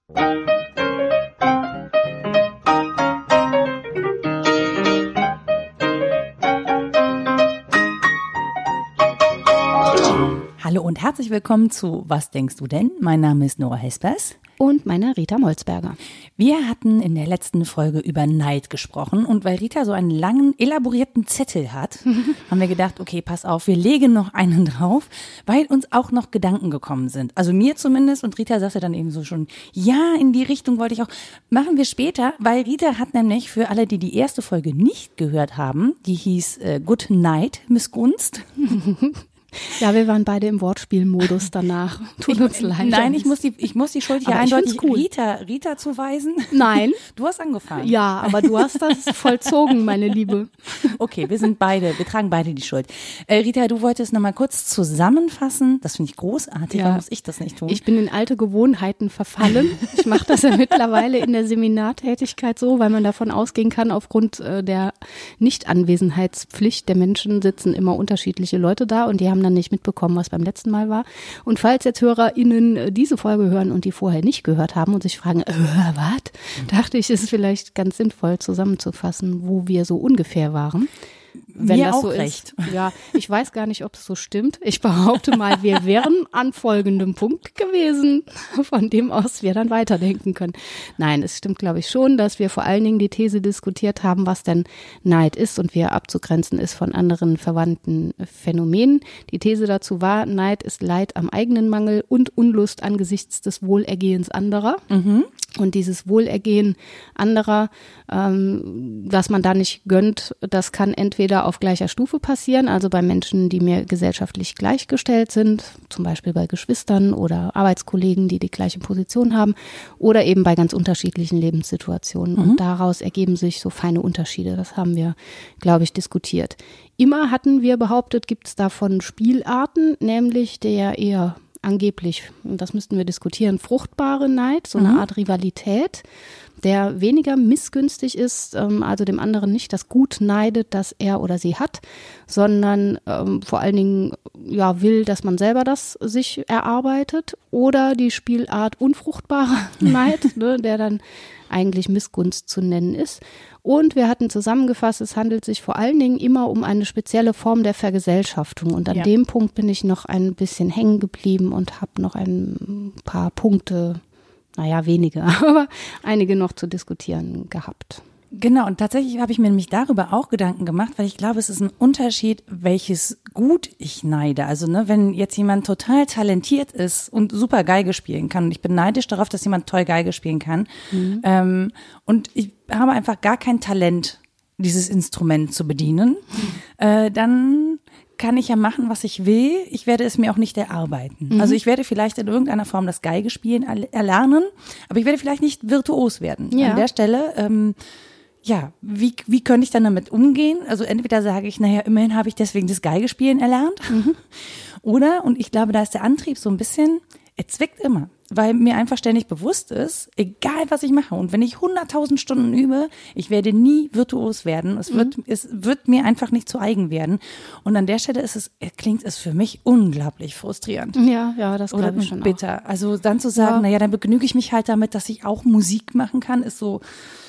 Hallo und herzlich willkommen zu Was denkst du denn? Mein Name ist Nora Hespers. Und meine Rita Molzberger. Wir hatten in der letzten Folge über Neid gesprochen und weil Rita so einen langen, elaborierten Zettel hat, haben wir gedacht, okay, pass auf, wir legen noch einen drauf, weil uns auch noch Gedanken gekommen sind. Also mir zumindest und Rita sagte dann eben so schon, ja, in die Richtung wollte ich auch. Machen wir später, weil Rita hat nämlich für alle, die die erste Folge nicht gehört haben, die hieß Good Night, Missgunst. Ja, wir waren beide im Wortspielmodus danach. Tut uns leid. Nein, ich muss die Schuld hier eindeutig cool. Rita zuweisen. Nein. Du hast angefangen. Ja, aber du hast das vollzogen, meine Liebe. Okay, wir tragen beide die Schuld. Rita, du wolltest noch mal kurz zusammenfassen. Das finde ich großartig. Warum muss ich das nicht tun? Ich bin in alte Gewohnheiten verfallen. Ich mache das ja mittlerweile in der Seminartätigkeit so, weil man davon ausgehen kann, aufgrund der Nichtanwesenheitspflicht der Menschen sitzen immer unterschiedliche Leute da und die haben dann nicht mitbekommen, was beim letzten Mal war. Und falls jetzt HörerInnen diese Folge hören und die vorher nicht gehört haben und sich fragen, was? Dachte ich, ist es vielleicht ganz sinnvoll zusammenzufassen, wo wir so ungefähr waren. Wenn mir das auch so recht. Ist. Ja, ich weiß gar nicht, ob es so stimmt. Ich behaupte mal, wir wären an folgendem Punkt gewesen, von dem aus wir dann weiterdenken können. Nein, es stimmt, glaube ich, schon, dass wir vor allen Dingen die These diskutiert haben, was denn Neid ist und wie er abzugrenzen ist von anderen verwandten Phänomenen. Die These dazu war, Neid ist Leid am eigenen Mangel und Unlust angesichts des Wohlergehens anderer. Mhm. Und dieses Wohlergehen anderer, dass man da nicht gönnt, das kann entweder auf gleicher Stufe passieren, also bei Menschen, die mir gesellschaftlich gleichgestellt sind, zum Beispiel bei Geschwistern oder Arbeitskollegen, die die gleiche Position haben, oder eben bei ganz unterschiedlichen Lebenssituationen. Mhm. Und daraus ergeben sich so feine Unterschiede. Das haben wir, glaube ich, diskutiert. Immer hatten wir behauptet, gibt es davon Spielarten, nämlich der eher angeblich, und das müssten wir diskutieren, fruchtbare Neid, so eine Art Rivalität, der weniger missgünstig ist, also dem anderen nicht das Gut neidet, das er oder sie hat, sondern vor allen Dingen will, dass man selber das sich erarbeitet, oder die Spielart unfruchtbarer Neid, der dann eigentlich Missgunst zu nennen ist. Und wir hatten zusammengefasst, es handelt sich vor allen Dingen immer um eine spezielle Form der Vergesellschaftung. Und an dem Punkt bin ich noch ein bisschen hängen geblieben und habe noch ein paar Punkte, wenige, aber einige noch zu diskutieren gehabt. Genau, und tatsächlich habe ich mir nämlich darüber auch Gedanken gemacht, weil ich glaube, es ist ein Unterschied, welches Gut ich neide. Also wenn jetzt jemand total talentiert ist und super Geige spielen kann, und ich bin neidisch darauf, dass jemand toll Geige spielen kann, und ich habe einfach gar kein Talent, dieses Instrument zu bedienen, dann kann ich ja machen, was ich will. Ich werde es mir auch nicht erarbeiten. Also ich werde vielleicht in irgendeiner Form das Geigespielen erlernen, aber ich werde vielleicht nicht virtuos werden. Ja. An der Stelle, wie könnte ich dann damit umgehen? Also entweder sage ich, immerhin habe ich deswegen das Geigespielen erlernt. Oder, und ich glaube, da ist der Antrieb so ein bisschen, er zwickt immer. Weil mir einfach ständig bewusst ist, egal was ich mache und wenn ich 100.000 Stunden übe, ich werde nie virtuos werden. Es wird mir einfach nicht zu eigen werden. Und an der Stelle klingt es für mich unglaublich frustrierend. Ja, das glaube ich schon bitter. Auch. Also dann zu sagen, dann begnüge ich mich halt damit, dass ich auch Musik machen kann, ist so.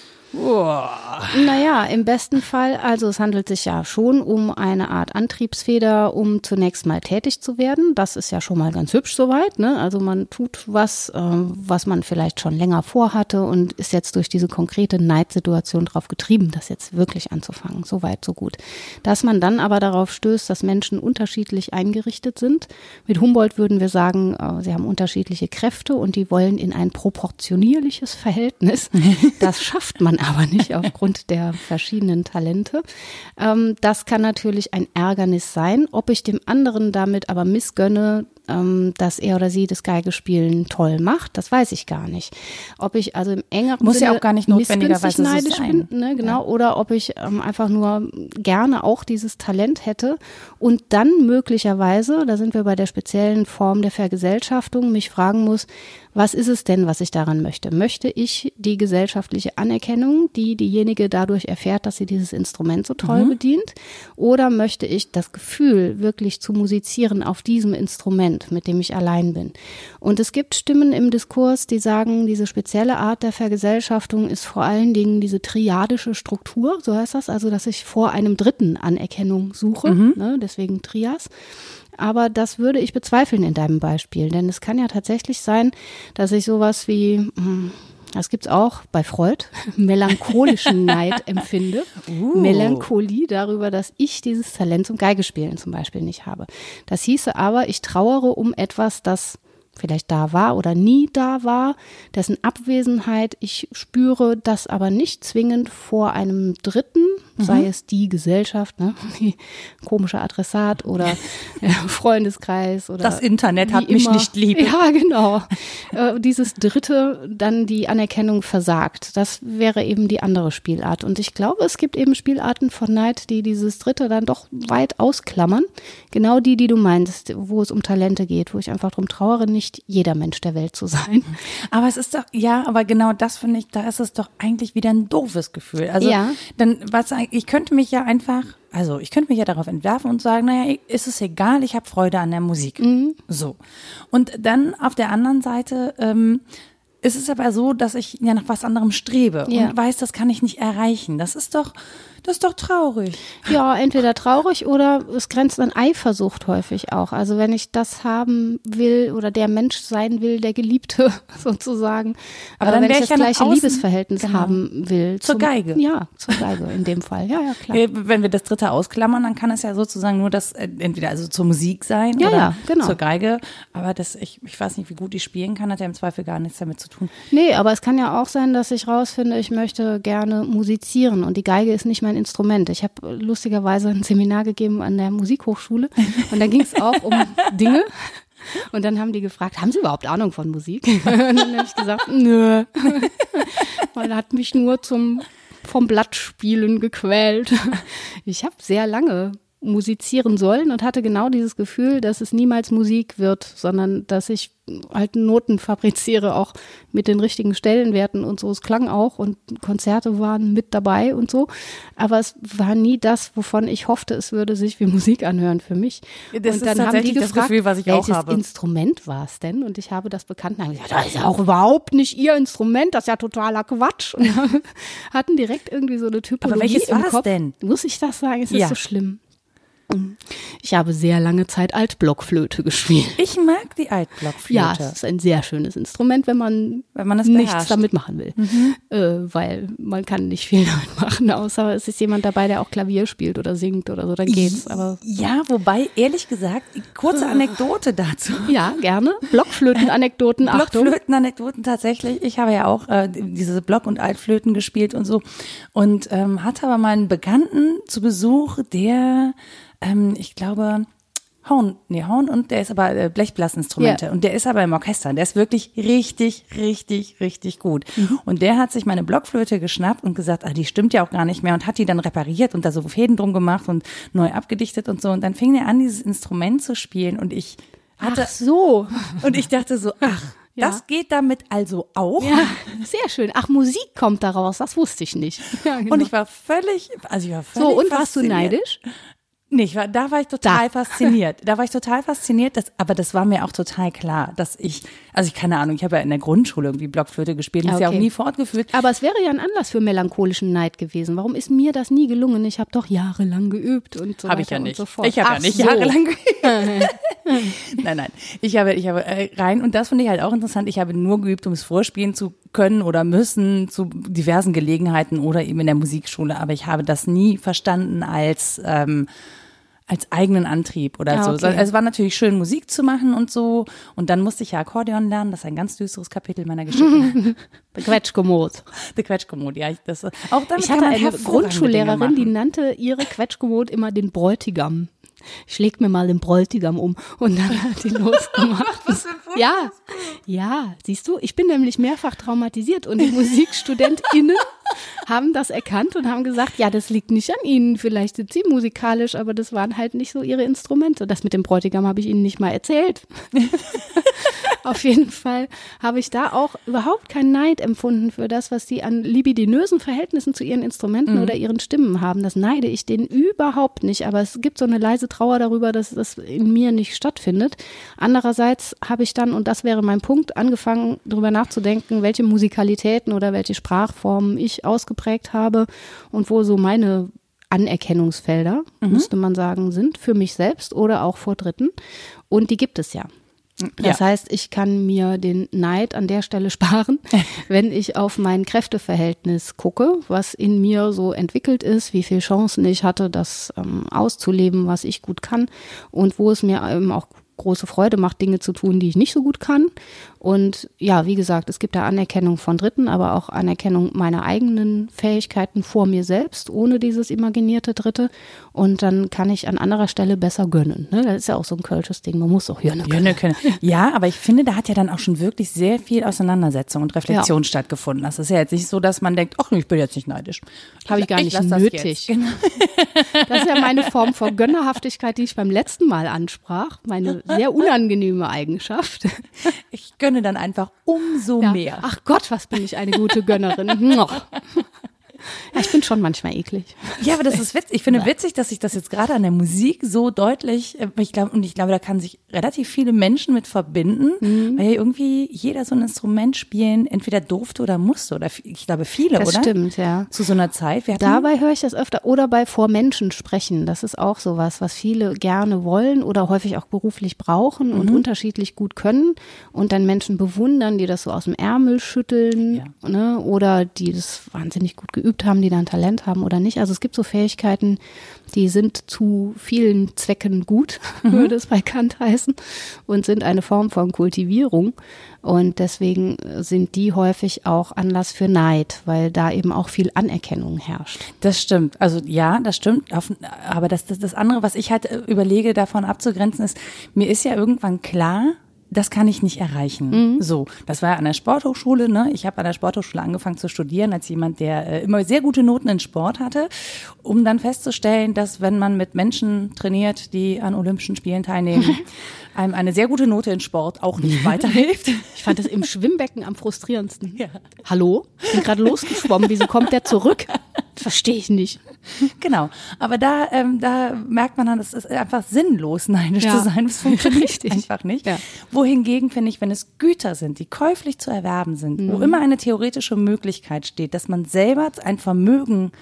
Im besten Fall, also es handelt sich ja schon um eine Art Antriebsfeder, um zunächst mal tätig zu werden. Das ist ja schon mal ganz hübsch soweit, ne? Also man tut was man vielleicht schon länger vorhatte und ist jetzt durch diese konkrete Neidsituation drauf getrieben, das jetzt wirklich anzufangen. So weit, so gut. Dass man dann aber darauf stößt, dass Menschen unterschiedlich eingerichtet sind. Mit Humboldt würden wir sagen, sie haben unterschiedliche Kräfte und die wollen in ein proportionierliches Verhältnis. Das schafft man aber nicht aufgrund der verschiedenen Talente. Das kann natürlich ein Ärgernis sein. Ob ich dem anderen damit aber missgönne, dass er oder sie das Geigespielen toll macht, das weiß ich gar nicht. Ob ich also im engeren muss Sinne ja auch gar nicht notwendigerweise neidisch so bin, ne, genau, oder ob ich einfach nur gerne auch dieses Talent hätte und dann möglicherweise, da sind wir bei der speziellen Form der Vergesellschaftung, mich fragen muss, was ist es denn, was ich daran möchte? Möchte ich die gesellschaftliche Anerkennung, die diejenige dadurch erfährt, dass sie dieses Instrument so toll bedient? Oder möchte ich das Gefühl, wirklich zu musizieren auf diesem Instrument? Talent, mit dem ich allein bin. Und es gibt Stimmen im Diskurs, die sagen, diese spezielle Art der Vergesellschaftung ist vor allen Dingen diese triadische Struktur, so heißt das, also dass ich vor einem Dritten Anerkennung suche, ne, deswegen Trias. Aber das würde ich bezweifeln in deinem Beispiel, denn es kann ja tatsächlich sein, dass ich sowas wie, das gibt's auch bei Freud, melancholischen Neid empfinde. Melancholie darüber, dass ich dieses Talent zum Geigespielen zum Beispiel nicht habe. Das hieße aber, ich trauere um etwas, das vielleicht da war oder nie da war, dessen Abwesenheit ich spüre, das aber nicht zwingend vor einem Dritten, sei es die Gesellschaft, ne, die komische Adressat oder Freundeskreis oder das Internet hat mich immer nicht lieb. Ja, genau. Dieses Dritte dann die Anerkennung versagt. Das wäre eben die andere Spielart. Und ich glaube, es gibt eben Spielarten von Neid, die dieses Dritte dann doch weit ausklammern. Genau die du meinst, wo es um Talente geht, wo ich einfach drum trauere, nicht jeder Mensch der Welt zu sein. Aber es ist doch, ja, aber genau das finde ich, da ist es doch eigentlich wieder ein doofes Gefühl. Also, Ja. dann, ich könnte mich ja darauf entwerfen und sagen, naja, ist es egal, ich habe Freude an der Musik. So. Und dann auf der anderen Seite, ist es aber so, dass ich ja nach was anderem strebe und weiß, das kann ich nicht erreichen. Das ist doch traurig. Ja, entweder traurig oder es grenzt an Eifersucht häufig auch. Also wenn ich das haben will oder der Mensch sein will, der Geliebte sozusagen. Aber dann wenn ich wäre das ich ja nach gleiche außen- Liebesverhältnis Genau. haben will. Zur Geige. Ja, zur Geige in dem Fall. Ja, klar. Wenn wir das Dritte ausklammern, dann kann es ja sozusagen nur das entweder also zur Musik sein Ja, oder ja, genau. zur Geige. Aber ich weiß nicht, wie gut ich spielen kann, hat ja im Zweifel gar nichts damit zu tun. Nee, aber es kann ja auch sein, dass ich rausfinde, ich möchte gerne musizieren und die Geige ist nicht mein Instrument. Ich habe lustigerweise ein Seminar gegeben an der Musikhochschule und da ging es auch um Dinge. Und dann haben die gefragt, haben Sie überhaupt Ahnung von Musik? Und dann habe ich gesagt, nö. Weil er hat mich nur vom Blattspielen gequält. Ich habe sehr lange musizieren sollen und hatte genau dieses Gefühl, dass es niemals Musik wird, sondern dass ich halt Noten fabriziere, auch mit den richtigen Stellenwerten und so. Es klang auch und Konzerte waren mit dabei und so. Aber es war nie das, wovon ich hoffte, es würde sich wie Musik anhören für mich. Das und ist dann haben die tatsächlich das gefragt, Gefühl, was ich auch welches habe. Instrument war es denn? Und ich habe das bekannt und habe gesagt, das ist ja auch überhaupt nicht Ihr Instrument, das ist ja totaler Quatsch. Und hatten direkt irgendwie so eine Typologie Aber welches war im es Kopf. denn? Muss ich das sagen? Es ist Ja. so schlimm. Ich habe sehr lange Zeit Altblockflöte gespielt. Ich mag die Altblockflöte. Ja, es ist ein sehr schönes Instrument, wenn man es nichts beherrscht. damit machen will. Weil man kann nicht viel damit machen, außer es ist jemand dabei, der auch Klavier spielt oder singt oder so, dann geht's. Aber Ja, wobei, ehrlich gesagt, kurze Anekdote dazu. ja, gerne. Blockflöten-Anekdoten, Achtung. Blockflöten-Anekdoten tatsächlich. Ich habe ja auch diese Block- und Altflöten gespielt und so und hatte aber mal einen Bekannten zu Besuch, der, ich glaube, Horn und der ist aber Blechblasinstrumente Ja. und der ist aber im Orchester. Der ist wirklich richtig, richtig, richtig gut. Und der hat sich meine Blockflöte geschnappt und gesagt, die stimmt ja auch gar nicht mehr und hat die dann repariert und da so Fäden drum gemacht und neu abgedichtet und so. Und dann fing er an, dieses Instrument zu spielen und ich hatte, Ach so. und ich dachte so, Ja. das geht damit also auch? Ja, sehr schön. Ach, Musik kommt daraus, das wusste ich nicht. Ja, genau. Und ich war völlig so, und warst du fasziniert. neidisch? Nee, da war ich total fasziniert. Aber das war mir auch total klar, dass ich keine Ahnung, ich habe ja in der Grundschule irgendwie Blockflöte gespielt, und ist ja auch Okay. nie fortgeführt. Aber es wäre ja ein Anlass für melancholischen Neid gewesen. Warum ist mir das nie gelungen? Ich habe doch jahrelang geübt und so Habe weiter ich ja nicht. und so fort. Ich habe ja Ach nicht so. jahrelang geübt. Nein. Ich habe rein, und das finde ich halt auch interessant, ich habe nur geübt, um es vorspielen zu können oder müssen zu diversen Gelegenheiten oder eben in der Musikschule, aber ich habe das nie verstanden als eigenen Antrieb oder so. Okay. Also es war natürlich schön, Musik zu machen und so. Und dann musste ich ja Akkordeon lernen. Das ist ein ganz düsteres Kapitel meiner Geschichte. Der Quetschkommod. Der Quetschkommod, ja. Auch damit Ich kann hatte man eine hervorragende Grundschullehrerin, Dinge die machen. nannte ihre Quetschkommod immer den Bräutigam. Ich leg mir mal den Bräutigam um. Und dann hat die losgemacht. Ja, siehst du, ich bin nämlich mehrfach traumatisiert und die MusikstudentInnen haben das erkannt und haben gesagt, ja, das liegt nicht an ihnen, vielleicht sind sie musikalisch, aber das waren halt nicht so ihre Instrumente. Das mit dem Bräutigam habe ich ihnen nicht mal erzählt. Auf jeden Fall habe ich da auch überhaupt keinen Neid empfunden für das, was die an libidinösen Verhältnissen zu ihren Instrumenten oder ihren Stimmen haben. Das neide ich denen überhaupt nicht. Aber es gibt so eine leise Trauer darüber, dass das in mir nicht stattfindet. Andererseits habe ich dann, und das wäre mein Punkt, angefangen, darüber nachzudenken, welche Musikalitäten oder welche Sprachformen ich ausgeprägt habe und wo so meine Anerkennungsfelder, müsste man sagen, sind für mich selbst oder auch vor Dritten. Und die gibt es ja. Das heißt, ich kann mir den Neid an der Stelle sparen, wenn ich auf mein Kräfteverhältnis gucke, was in mir so entwickelt ist, wie viele Chancen ich hatte, das auszuleben, was ich gut kann und wo es mir eben auch große Freude macht, Dinge zu tun, die ich nicht so gut kann. Und ja, wie gesagt, es gibt da Anerkennung von Dritten, aber auch Anerkennung meiner eigenen Fähigkeiten vor mir selbst, ohne dieses imaginierte Dritte. Und dann kann ich an anderer Stelle besser gönnen. Ne? Das ist ja auch so ein kölsches Ding, man muss auch gönnen können. Ja, aber ich finde, da hat ja dann auch schon wirklich sehr viel Auseinandersetzung und Reflexion stattgefunden. Das ist ja jetzt nicht so, dass man denkt, ach, ich bin jetzt nicht neidisch. Habe ich gar nicht nötig. Genau. Das ist ja meine Form von Gönnerhaftigkeit, die ich beim letzten Mal ansprach. Meine sehr unangenehme Eigenschaft. Ich gönne dann einfach umso mehr. Ach Gott, was bin ich eine gute Gönnerin. Ja, ich bin schon manchmal eklig. Ja, aber das ist witzig. Ich finde witzig, dass sich das jetzt gerade an der Musik so deutlich, ich glaube, da kann sich relativ viele Menschen mit verbinden, weil ja irgendwie jeder so ein Instrument spielen entweder durfte oder musste oder ich glaube viele, das oder? Das stimmt, ja. Zu so einer Zeit. Dabei höre ich das öfter oder bei vor Menschen sprechen. Das ist auch sowas, was viele gerne wollen oder häufig auch beruflich brauchen und unterschiedlich gut können und dann Menschen bewundern, die das so aus dem Ärmel schütteln, ne, oder die das wahnsinnig gut geübt haben, die dann Talent haben oder nicht. Also es gibt so Fähigkeiten, die sind zu vielen Zwecken gut, würde es bei Kant heißen, und sind eine Form von Kultivierung. Und deswegen sind die häufig auch Anlass für Neid, weil da eben auch viel Anerkennung herrscht. Das stimmt. Also ja, das stimmt. Aber das andere, was ich halt überlege, davon abzugrenzen, ist, mir ist ja irgendwann klar, das kann ich nicht erreichen. So, das war ja an der Sporthochschule, ne? Ich habe an der Sporthochschule angefangen zu studieren als jemand, der immer sehr gute Noten in Sport hatte, um dann festzustellen, dass wenn man mit Menschen trainiert, die an Olympischen Spielen teilnehmen, einem eine sehr gute Note in Sport auch nicht weiterhilft. Ich fand das im Schwimmbecken am frustrierendsten. Ja. Hallo? Ich bin gerade losgeschwommen. Wieso kommt der zurück? Verstehe ich nicht. Genau. Aber da merkt man dann, es ist einfach sinnlos, neidisch zu sein. Das funktioniert einfach nicht. Ja. Wohingegen finde ich, wenn es Güter sind, die käuflich zu erwerben sind, wo immer eine theoretische Möglichkeit steht, dass man selber ein Vermögen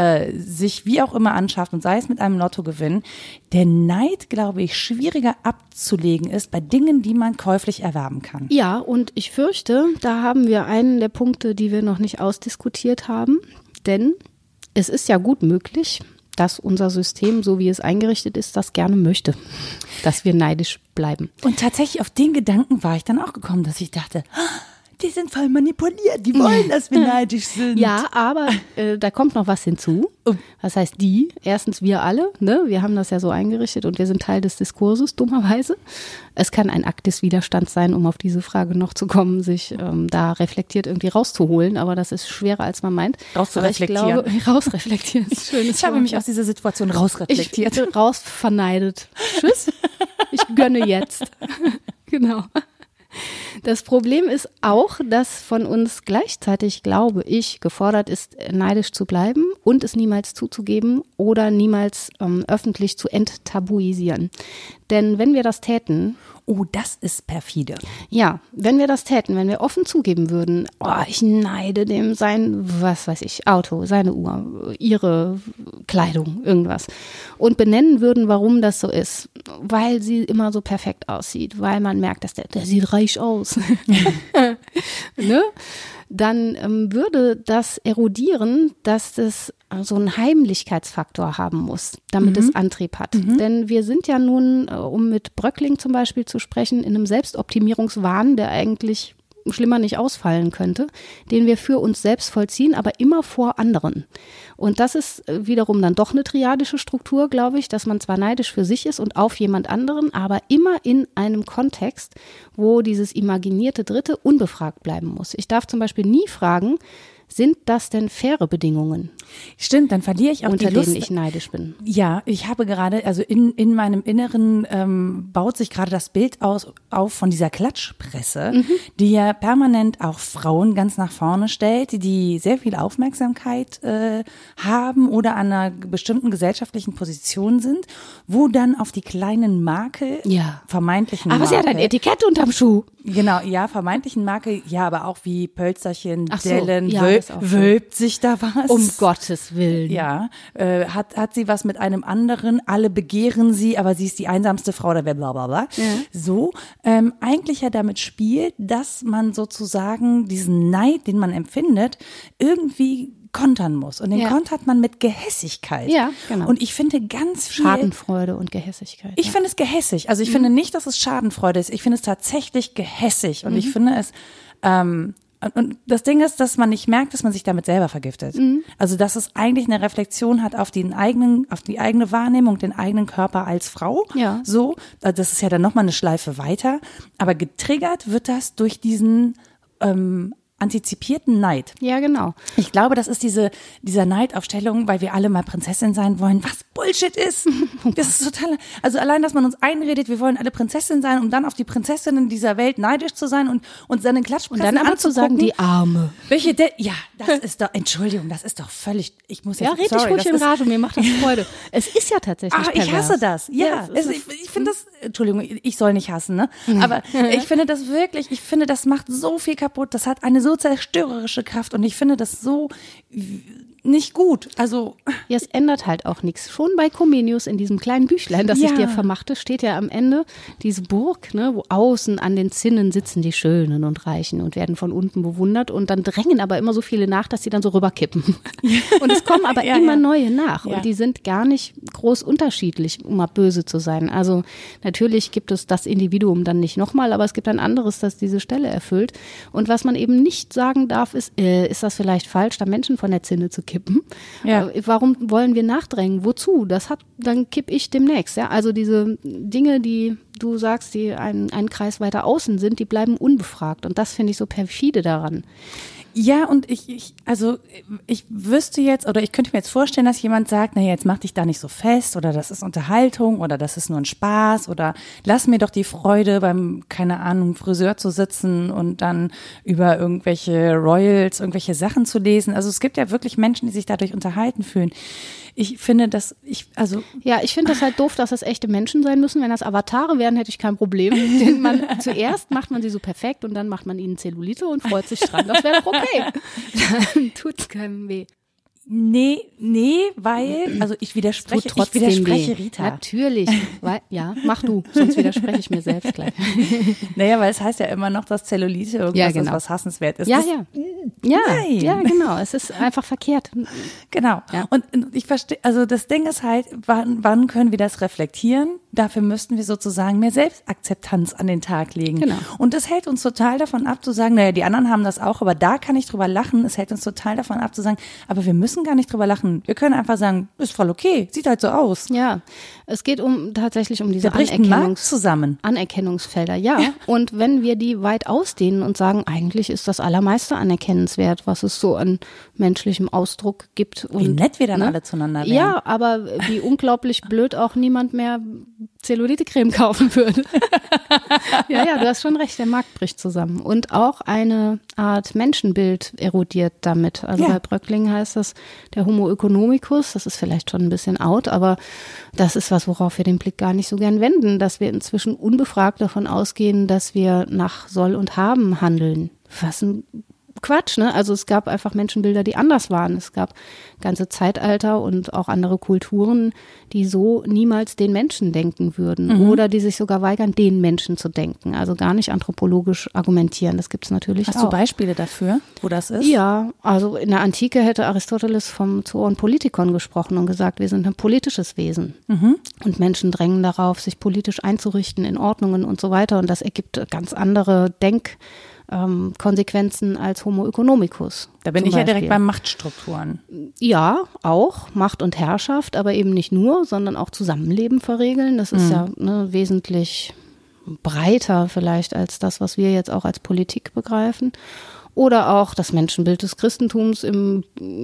sich wie auch immer anschafft und sei es mit einem Lottogewinn, der Neid, glaube ich, schwieriger abzulegen ist bei Dingen, die man käuflich erwerben kann. Ja, und ich fürchte, da haben wir einen der Punkte, die wir noch nicht ausdiskutiert haben, denn es ist ja gut möglich, dass unser System, so wie es eingerichtet ist, das gerne möchte, dass wir neidisch bleiben. Und tatsächlich auf den Gedanken war ich dann auch gekommen, dass ich dachte, die sind voll manipuliert, die wollen, dass wir neidisch sind. Ja, aber da kommt noch was hinzu. Was heißt die? Erstens wir alle, ne? Wir haben das ja so eingerichtet und wir sind Teil des Diskurses, dummerweise. Es kann ein Akt des Widerstands sein, um auf diese Frage noch zu kommen, sich da reflektiert irgendwie rauszuholen, aber das ist schwerer, als man meint. Rausreflektieren. Rausreflektieren ist schön. Ich habe mich aus dieser Situation rausreflektiert. Ich bin rausverneidet. Tschüss. Ich gönne jetzt. Genau. Das Problem ist auch, dass von uns gleichzeitig, glaube ich, gefordert ist, neidisch zu bleiben und es niemals zuzugeben oder niemals öffentlich zu enttabuisieren. Denn wenn wir das täten… Oh, das ist perfide. Ja, wenn wir das täten, wenn wir offen zugeben würden, oh, ich neide dem sein, was weiß ich, Auto, seine Uhr, ihre Kleidung, irgendwas. Und benennen würden, warum das so ist. Weil sie immer so perfekt aussieht, weil man merkt, dass der sieht reich aus. Ne? Dann würde das erodieren, dass das so einen Heimlichkeitsfaktor haben muss, damit es Antrieb hat. Denn wir sind ja nun, um mit Bröckling zum Beispiel zu sprechen, in einem Selbstoptimierungswahn, der eigentlich schlimmer nicht ausfallen könnte, den wir für uns selbst vollziehen, aber immer vor anderen. Und das ist wiederum dann doch eine triadische Struktur, glaube ich, dass man zwar neidisch für sich ist und auf jemand anderen, aber immer in einem Kontext, wo dieses imaginierte Dritte unbefragt bleiben muss. Ich darf zum Beispiel nie fragen, sind das denn faire Bedingungen? Stimmt, dann verliere ich auch unter die Lust. denen ich neidisch bin. Ja, ich habe gerade, also in meinem Inneren baut sich gerade das Bild auf von dieser Klatschpresse, die ja permanent auch Frauen ganz nach vorne stellt, die sehr viel Aufmerksamkeit haben oder an einer bestimmten gesellschaftlichen Position sind, wo dann auf die kleinen Makel, vermeintlichen Aber Makel. sie hat ein Etikett unterm Schuh. Genau, ja, vermeintlichen Makel, ja, aber auch wie Pölzerchen, Ach so, Dellen, ja, das auch so. wölbt sich da was? Um Gottes Willen. Ja, hat sie was mit einem anderen, alle begehren sie, aber sie ist die einsamste Frau der Welt, bla bla bla. Ja. So, eigentlich ja damit spielt, dass man sozusagen diesen Neid, den man empfindet, irgendwie kontern muss. Und den kontert man mit Gehässigkeit. Ja, genau. Und ich finde ganz viel Schadenfreude und Gehässigkeit. Ich finde es gehässig. Also ich finde nicht, dass es Schadenfreude ist. Ich finde es tatsächlich gehässig. Und ich finde es, und das Ding ist, dass man nicht merkt, dass man sich damit selber vergiftet. Also dass es eigentlich eine Reflexion hat auf die eigene Wahrnehmung, den eigenen Körper als Frau. Ja. So, das ist ja dann nochmal eine Schleife weiter. Aber getriggert wird das durch diesen antizipierten Neid. Ja, genau. Ich glaube, das ist dieser Neidaufstellung, weil wir alle mal Prinzessin sein wollen, was Bullshit ist. Das ist total, also allein, dass man uns einredet, wir wollen alle Prinzessin sein, um dann auf die Prinzessinnen dieser Welt neidisch zu sein und seine Klatschpressen Und dann aber zu sagen, die Arme. Ja, das ist doch, Entschuldigung, das ist doch völlig, ich muss Ja, red dich ruhig in Rage, mir macht das Freude. Es ist ja tatsächlich ich pervers. hasse das. Ja, ich finde das, Entschuldigung, ich soll nicht hassen, ne? Aber ich finde das wirklich, das macht so viel kaputt, das hat eine so zerstörerische Kraft und ich finde das so nicht gut. Also ja, es ändert halt auch nichts. Schon bei Comenius in diesem kleinen Büchlein, das ich dir vermachte, steht ja am Ende diese Burg, ne, wo außen an den Zinnen sitzen die Schönen und Reichen und werden von unten bewundert und dann drängen aber immer so viele nach, dass sie dann so rüberkippen. Und es kommen aber immer neue nach und die sind gar nicht groß unterschiedlich, um mal böse zu sein. Also natürlich gibt es das Individuum dann nicht nochmal, aber es gibt ein anderes, das diese Stelle erfüllt. Und was man eben nicht sagen darf, ist das vielleicht falsch, da Menschen von der Zinne zu kippen? Ja. Warum wollen wir nachdrängen? Wozu? Dann kipp ich demnächst. Ja? Also diese Dinge, die du sagst, die einen Kreis weiter außen sind, die bleiben unbefragt. Und das finde ich so perfide daran. Ja, und ich wüsste jetzt, oder ich könnte mir jetzt vorstellen, dass jemand sagt, naja, jetzt mach dich da nicht so fest oder das ist Unterhaltung oder das ist nur ein Spaß oder lass mir doch die Freude beim, keine Ahnung, Friseur zu sitzen und dann über irgendwelche Royals, irgendwelche Sachen zu lesen. Also es gibt ja wirklich Menschen, die sich dadurch unterhalten fühlen. Ich finde das halt doof, dass das echte Menschen sein müssen. Wenn das Avatare wären, hätte ich kein Problem. Denn zuerst macht man sie so perfekt und dann macht man ihnen Zellulite und freut sich dran. Das wäre doch okay. Dann tut's keinem weh. Nee, weil, also ich widerspreche Rita. Natürlich, mach du, sonst widerspreche ich mir selbst gleich. Naja, weil es heißt ja immer noch, dass Zellulite irgendwas ist, was hassenswert ist. Nein. Ja, genau, es ist einfach verkehrt. Genau. Ja. Und ich verstehe, also das Ding ist halt, wann können wir das reflektieren? Dafür müssten wir sozusagen mehr Selbstakzeptanz an den Tag legen. Genau. Und das hält uns total davon ab zu sagen, naja, die anderen haben das auch, aber da kann ich drüber lachen. Es hält uns total davon ab zu sagen, aber wir müssen gar nicht drüber lachen. Wir können einfach sagen, ist voll okay, sieht halt so aus. Ja, es geht tatsächlich um diese Anerkennungsfelder. Ja, und wenn wir die weit ausdehnen und sagen, eigentlich ist das Allermeiste anerkennenswert, was es so an menschlichem Ausdruck gibt. Und, wie nett wir dann alle zueinander werden. Ja, aber wie unglaublich blöd auch niemand mehr Zellulite-Creme kaufen würde. Ja, du hast schon recht, der Markt bricht zusammen. Und auch eine Art Menschenbild erodiert damit. Also bei Bröckling heißt das der Homo economicus, das ist vielleicht schon ein bisschen out, aber das ist was, worauf wir den Blick gar nicht so gern wenden, dass wir inzwischen unbefragt davon ausgehen, dass wir nach Soll und Haben handeln. Was ein Quatsch, ne? Also es gab einfach Menschenbilder, die anders waren. Es gab ganze Zeitalter und auch andere Kulturen, die so niemals den Menschen denken würden oder die sich sogar weigern, den Menschen zu denken. Also gar nicht anthropologisch argumentieren. Das gibt es natürlich auch. Hast du Beispiele dafür, wo das ist? Ja, also in der Antike hätte Aristoteles vom Zoon Politikon gesprochen und gesagt, wir sind ein politisches Wesen. Und Menschen drängen darauf, sich politisch einzurichten in Ordnungen und so weiter. Und das ergibt ganz andere Konsequenzen als Homo economicus. Da bin ich ja direkt bei Machtstrukturen. Ja, auch Macht und Herrschaft, aber eben nicht nur, sondern auch Zusammenleben verregeln. Das ist ja wesentlich breiter vielleicht als das, was wir jetzt auch als Politik begreifen. Oder auch das Menschenbild des Christentums in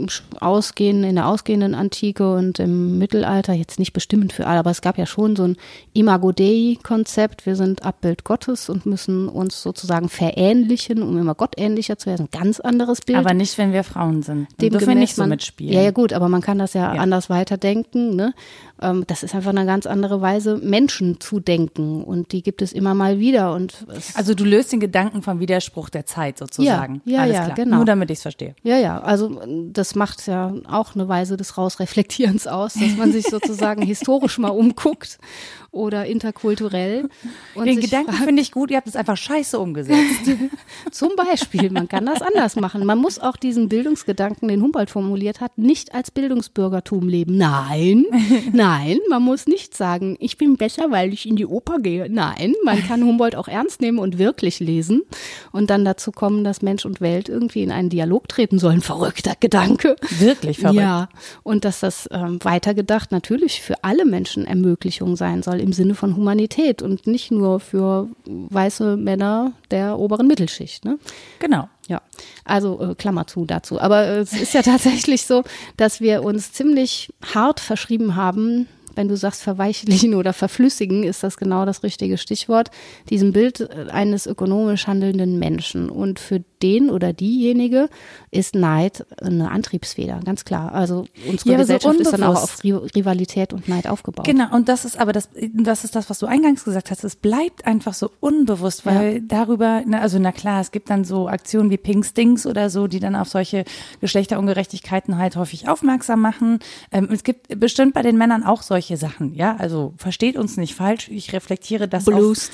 der ausgehenden Antike und im Mittelalter, jetzt nicht bestimmend für alle, aber es gab ja schon so ein Imago Dei-Konzept. Wir sind Abbild Gottes und müssen uns sozusagen verähnlichen, um immer gottähnlicher zu werden. Ein ganz anderes Bild. Aber nicht, wenn wir Frauen sind. Dem dürfen wir nicht so mitspielen. Ja, gut, aber man kann das ja anders weiterdenken. Ne? Das ist einfach eine ganz andere Weise, Menschen zu denken. Und die gibt es immer mal wieder. Also du löst den Gedanken vom Widerspruch der Zeit sozusagen. Ja, alles klar. Genau. Nur damit ich es verstehe. Ja, also das macht ja auch eine Weise des Rausreflektierens aus, dass man sich sozusagen historisch mal umguckt oder interkulturell. Und den Gedanken finde ich gut, ihr habt es einfach scheiße umgesetzt. Zum Beispiel, man kann das anders machen. Man muss auch diesen Bildungsgedanken, den Humboldt formuliert hat, nicht als Bildungsbürgertum leben. Nein, man muss nicht sagen, ich bin besser, weil ich in die Oper gehe. Nein, man kann Humboldt auch ernst nehmen und wirklich lesen und dann dazu kommen, dass Mensch und Welt irgendwie in einen Dialog treten sollen. Verrückter Gedanke. Wirklich verrückt. Ja, und dass das weitergedacht natürlich für alle Menschen Ermöglichung sein soll im Sinne von Humanität und nicht nur für weiße Männer der oberen Mittelschicht. Ne? Genau. Ja, also Klammer zu dazu. Aber es ist ja tatsächlich so, dass wir uns ziemlich hart verschrieben haben. Wenn du sagst verweichlichen oder verflüssigen, ist das genau das richtige Stichwort, diesem Bild eines ökonomisch handelnden Menschen. Und für den oder diejenige ist Neid eine Antriebsfeder, ganz klar. Also unsere Gesellschaft ist dann auch auf Rivalität und Neid aufgebaut. Genau, und das ist das, was du eingangs gesagt hast. Es bleibt einfach so unbewusst, weil darüber, na klar, es gibt dann so Aktionen wie Pink Stings oder so, die dann auf solche Geschlechterungerechtigkeiten halt häufig aufmerksam machen. Es gibt bestimmt bei den Männern auch solche Sachen, ja, also versteht uns nicht falsch, ich reflektiere das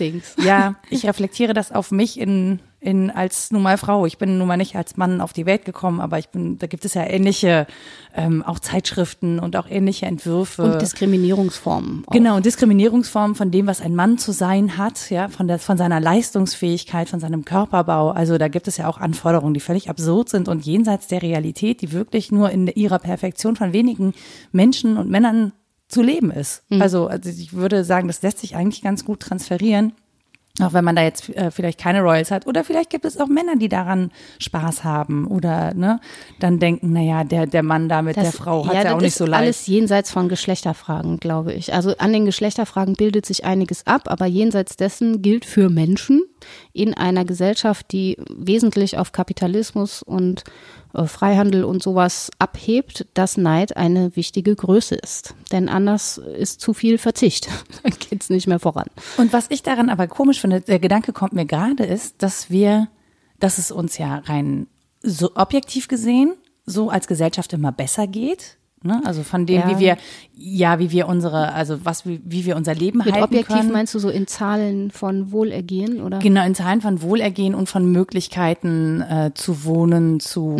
ich reflektiere das auf mich als nun mal Frau. Ich bin nun mal nicht als Mann auf die Welt gekommen, aber da gibt es ja ähnliche, auch Zeitschriften und auch ähnliche Entwürfe. Und Diskriminierungsformen. Auch. Genau, und Diskriminierungsformen von dem, was ein Mann zu sein hat, ja, von seiner Leistungsfähigkeit, von seinem Körperbau. Also da gibt es ja auch Anforderungen, die völlig absurd sind und jenseits der Realität, die wirklich nur in ihrer Perfektion von wenigen Menschen und Männern zu leben ist. Also ich würde sagen, das lässt sich eigentlich ganz gut transferieren, auch wenn man da jetzt vielleicht keine Royals hat. Oder vielleicht gibt es auch Männer, die daran Spaß haben oder dann denken, naja, der Mann da mit der Frau hat ja auch nicht so leicht. Alles jenseits von Geschlechterfragen, glaube ich. Also an den Geschlechterfragen bildet sich einiges ab, aber jenseits dessen gilt für Menschen in einer Gesellschaft, die wesentlich auf Kapitalismus und Freihandel und sowas abhebt, dass Neid eine wichtige Größe ist. Denn anders ist zu viel Verzicht. Dann geht's nicht mehr voran. Und was ich daran aber komisch finde, der Gedanke kommt mir gerade, ist, dass es uns ja rein so objektiv gesehen so als Gesellschaft immer besser geht. Ne? Also von dem, wie wir unser Leben halten können. Mit objektiv meinst du so in Zahlen von Wohlergehen, oder? Genau, in Zahlen von Wohlergehen und von Möglichkeiten zu wohnen,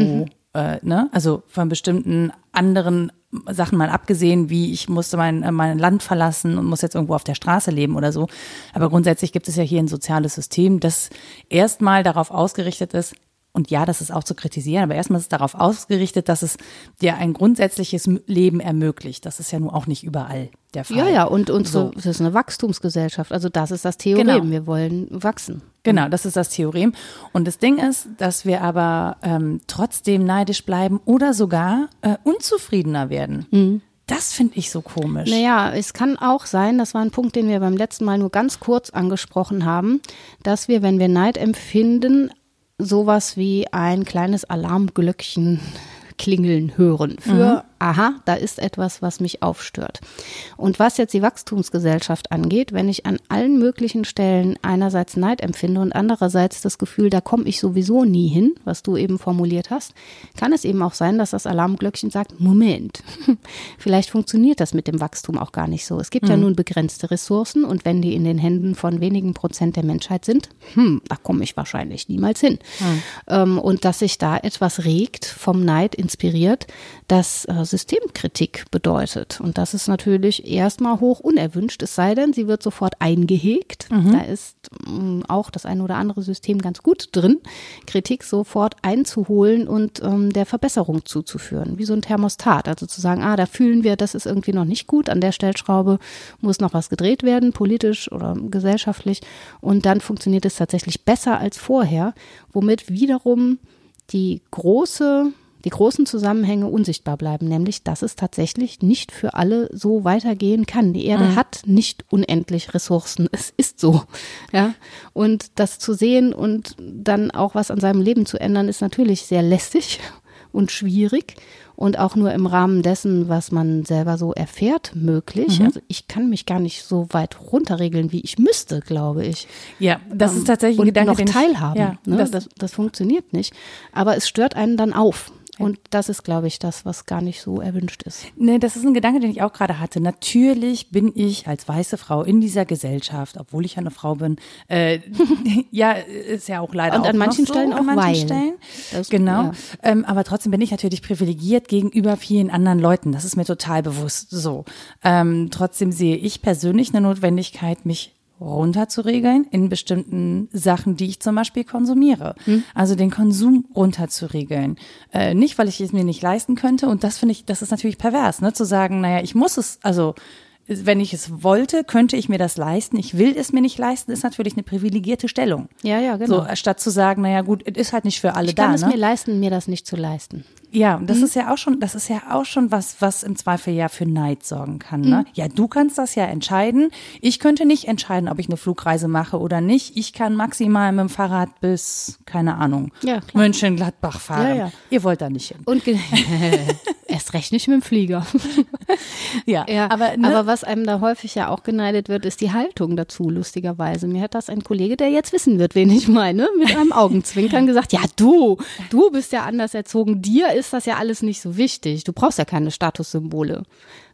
also von bestimmten anderen Sachen mal abgesehen, wie ich musste mein Land verlassen und muss jetzt irgendwo auf der Straße leben oder so. Aber grundsätzlich gibt es ja hier ein soziales System, das erstmal darauf ausgerichtet ist, und ja, das ist auch zu kritisieren, aber erstmal ist es darauf ausgerichtet, dass es dir ein grundsätzliches Leben ermöglicht. Das ist ja nun auch nicht überall der Fall. Ja, und das ist eine Wachstumsgesellschaft. Also das ist das Theorem. Genau. Wir wollen wachsen. Genau, das ist das Theorem. Und das Ding ist, dass wir aber trotzdem neidisch bleiben oder sogar unzufriedener werden. Mhm. Das finde ich so komisch. Naja, es kann auch sein, das war ein Punkt, den wir beim letzten Mal nur ganz kurz angesprochen haben, dass wir, wenn wir Neid empfinden, sowas wie ein kleines Alarmglöckchen klingeln hören für, aha, da ist etwas, was mich aufstört. Und was jetzt die Wachstumsgesellschaft angeht, wenn ich an allen möglichen Stellen einerseits Neid empfinde und andererseits das Gefühl, da komme ich sowieso nie hin, was du eben formuliert hast, kann es eben auch sein, dass das Alarmglöckchen sagt, Moment, vielleicht funktioniert das mit dem Wachstum auch gar nicht so. Es gibt ja nun begrenzte Ressourcen und wenn die in den Händen von wenigen Prozent der Menschheit sind, da komme ich wahrscheinlich niemals hin. Und dass sich da etwas regt, vom Neid inspiriert, das Systemkritik bedeutet. Und das ist natürlich erstmal hoch unerwünscht, es sei denn, sie wird sofort eingehegt. Da ist auch das ein oder andere System ganz gut drin, Kritik sofort einzuholen und der Verbesserung zuzuführen, wie so ein Thermostat. Also zu sagen, da fühlen wir, das ist irgendwie noch nicht gut, an der Stellschraube muss noch was gedreht werden, politisch oder gesellschaftlich. Und dann funktioniert es tatsächlich besser als vorher, womit wiederum die großen Zusammenhänge unsichtbar bleiben, nämlich, dass es tatsächlich nicht für alle so weitergehen kann. Die Erde hat nicht unendlich Ressourcen. Es ist so. Ja. Und das zu sehen und dann auch was an seinem Leben zu ändern, ist natürlich sehr lästig und schwierig und auch nur im Rahmen dessen, was man selber so erfährt, möglich. Also ich kann mich gar nicht so weit runterregeln, wie ich müsste, glaube ich. Ja, das ist tatsächlich ein und Gedanke, noch den ich- teilhaben. ja, Ne? Das funktioniert nicht. Aber es stört einen dann auf. Und das ist, glaube ich, das, was gar nicht so erwünscht ist. Nee, das ist ein Gedanke, den ich auch gerade hatte. Natürlich bin ich als weiße Frau in dieser Gesellschaft, obwohl ich ja eine Frau bin, ja, ist ja auch leider Und auch an manchen noch so, Stellen an auch manchen weil. Stellen. Das- Genau. ja. Aber trotzdem bin ich natürlich privilegiert gegenüber vielen anderen Leuten. Das ist mir total bewusst so. Trotzdem sehe ich persönlich eine Notwendigkeit, mich runterzuregeln in bestimmten Sachen, die ich zum Beispiel konsumiere. Also den Konsum runterzuregeln. Nicht, weil ich es mir nicht leisten könnte. Und das finde ich, das ist natürlich pervers, ne? Zu sagen, naja, ich muss es, also wenn ich es wollte, könnte ich mir das leisten. Ich will es mir nicht leisten, ist natürlich eine privilegierte Stellung. Ja, genau. So, statt zu sagen, naja gut, es ist halt nicht für alle Ich kann da. es Ne? mir leisten, mir das nicht zu leisten. Ja, und das ist ja auch schon was im Zweifel ja für Neid sorgen kann. Ne? Ja, du kannst das ja entscheiden. Ich könnte nicht entscheiden, ob ich eine Flugreise mache oder nicht. Ich kann maximal mit dem Fahrrad bis, keine Ahnung, Ja, klar. Mönchengladbach fahren. Ja, ja. Ihr wollt da nicht hin. Und erst recht nicht mit dem Flieger. Ja, Ja, aber, ne? aber was einem da häufig ja auch geneidet wird, ist die Haltung dazu, lustigerweise. Mir hat das ein Kollege, der jetzt wissen wird, wen ich meine, mit einem Augenzwinkern gesagt, ja du bist ja anders erzogen, dir ist das ja alles nicht so wichtig, du brauchst ja keine Statussymbole.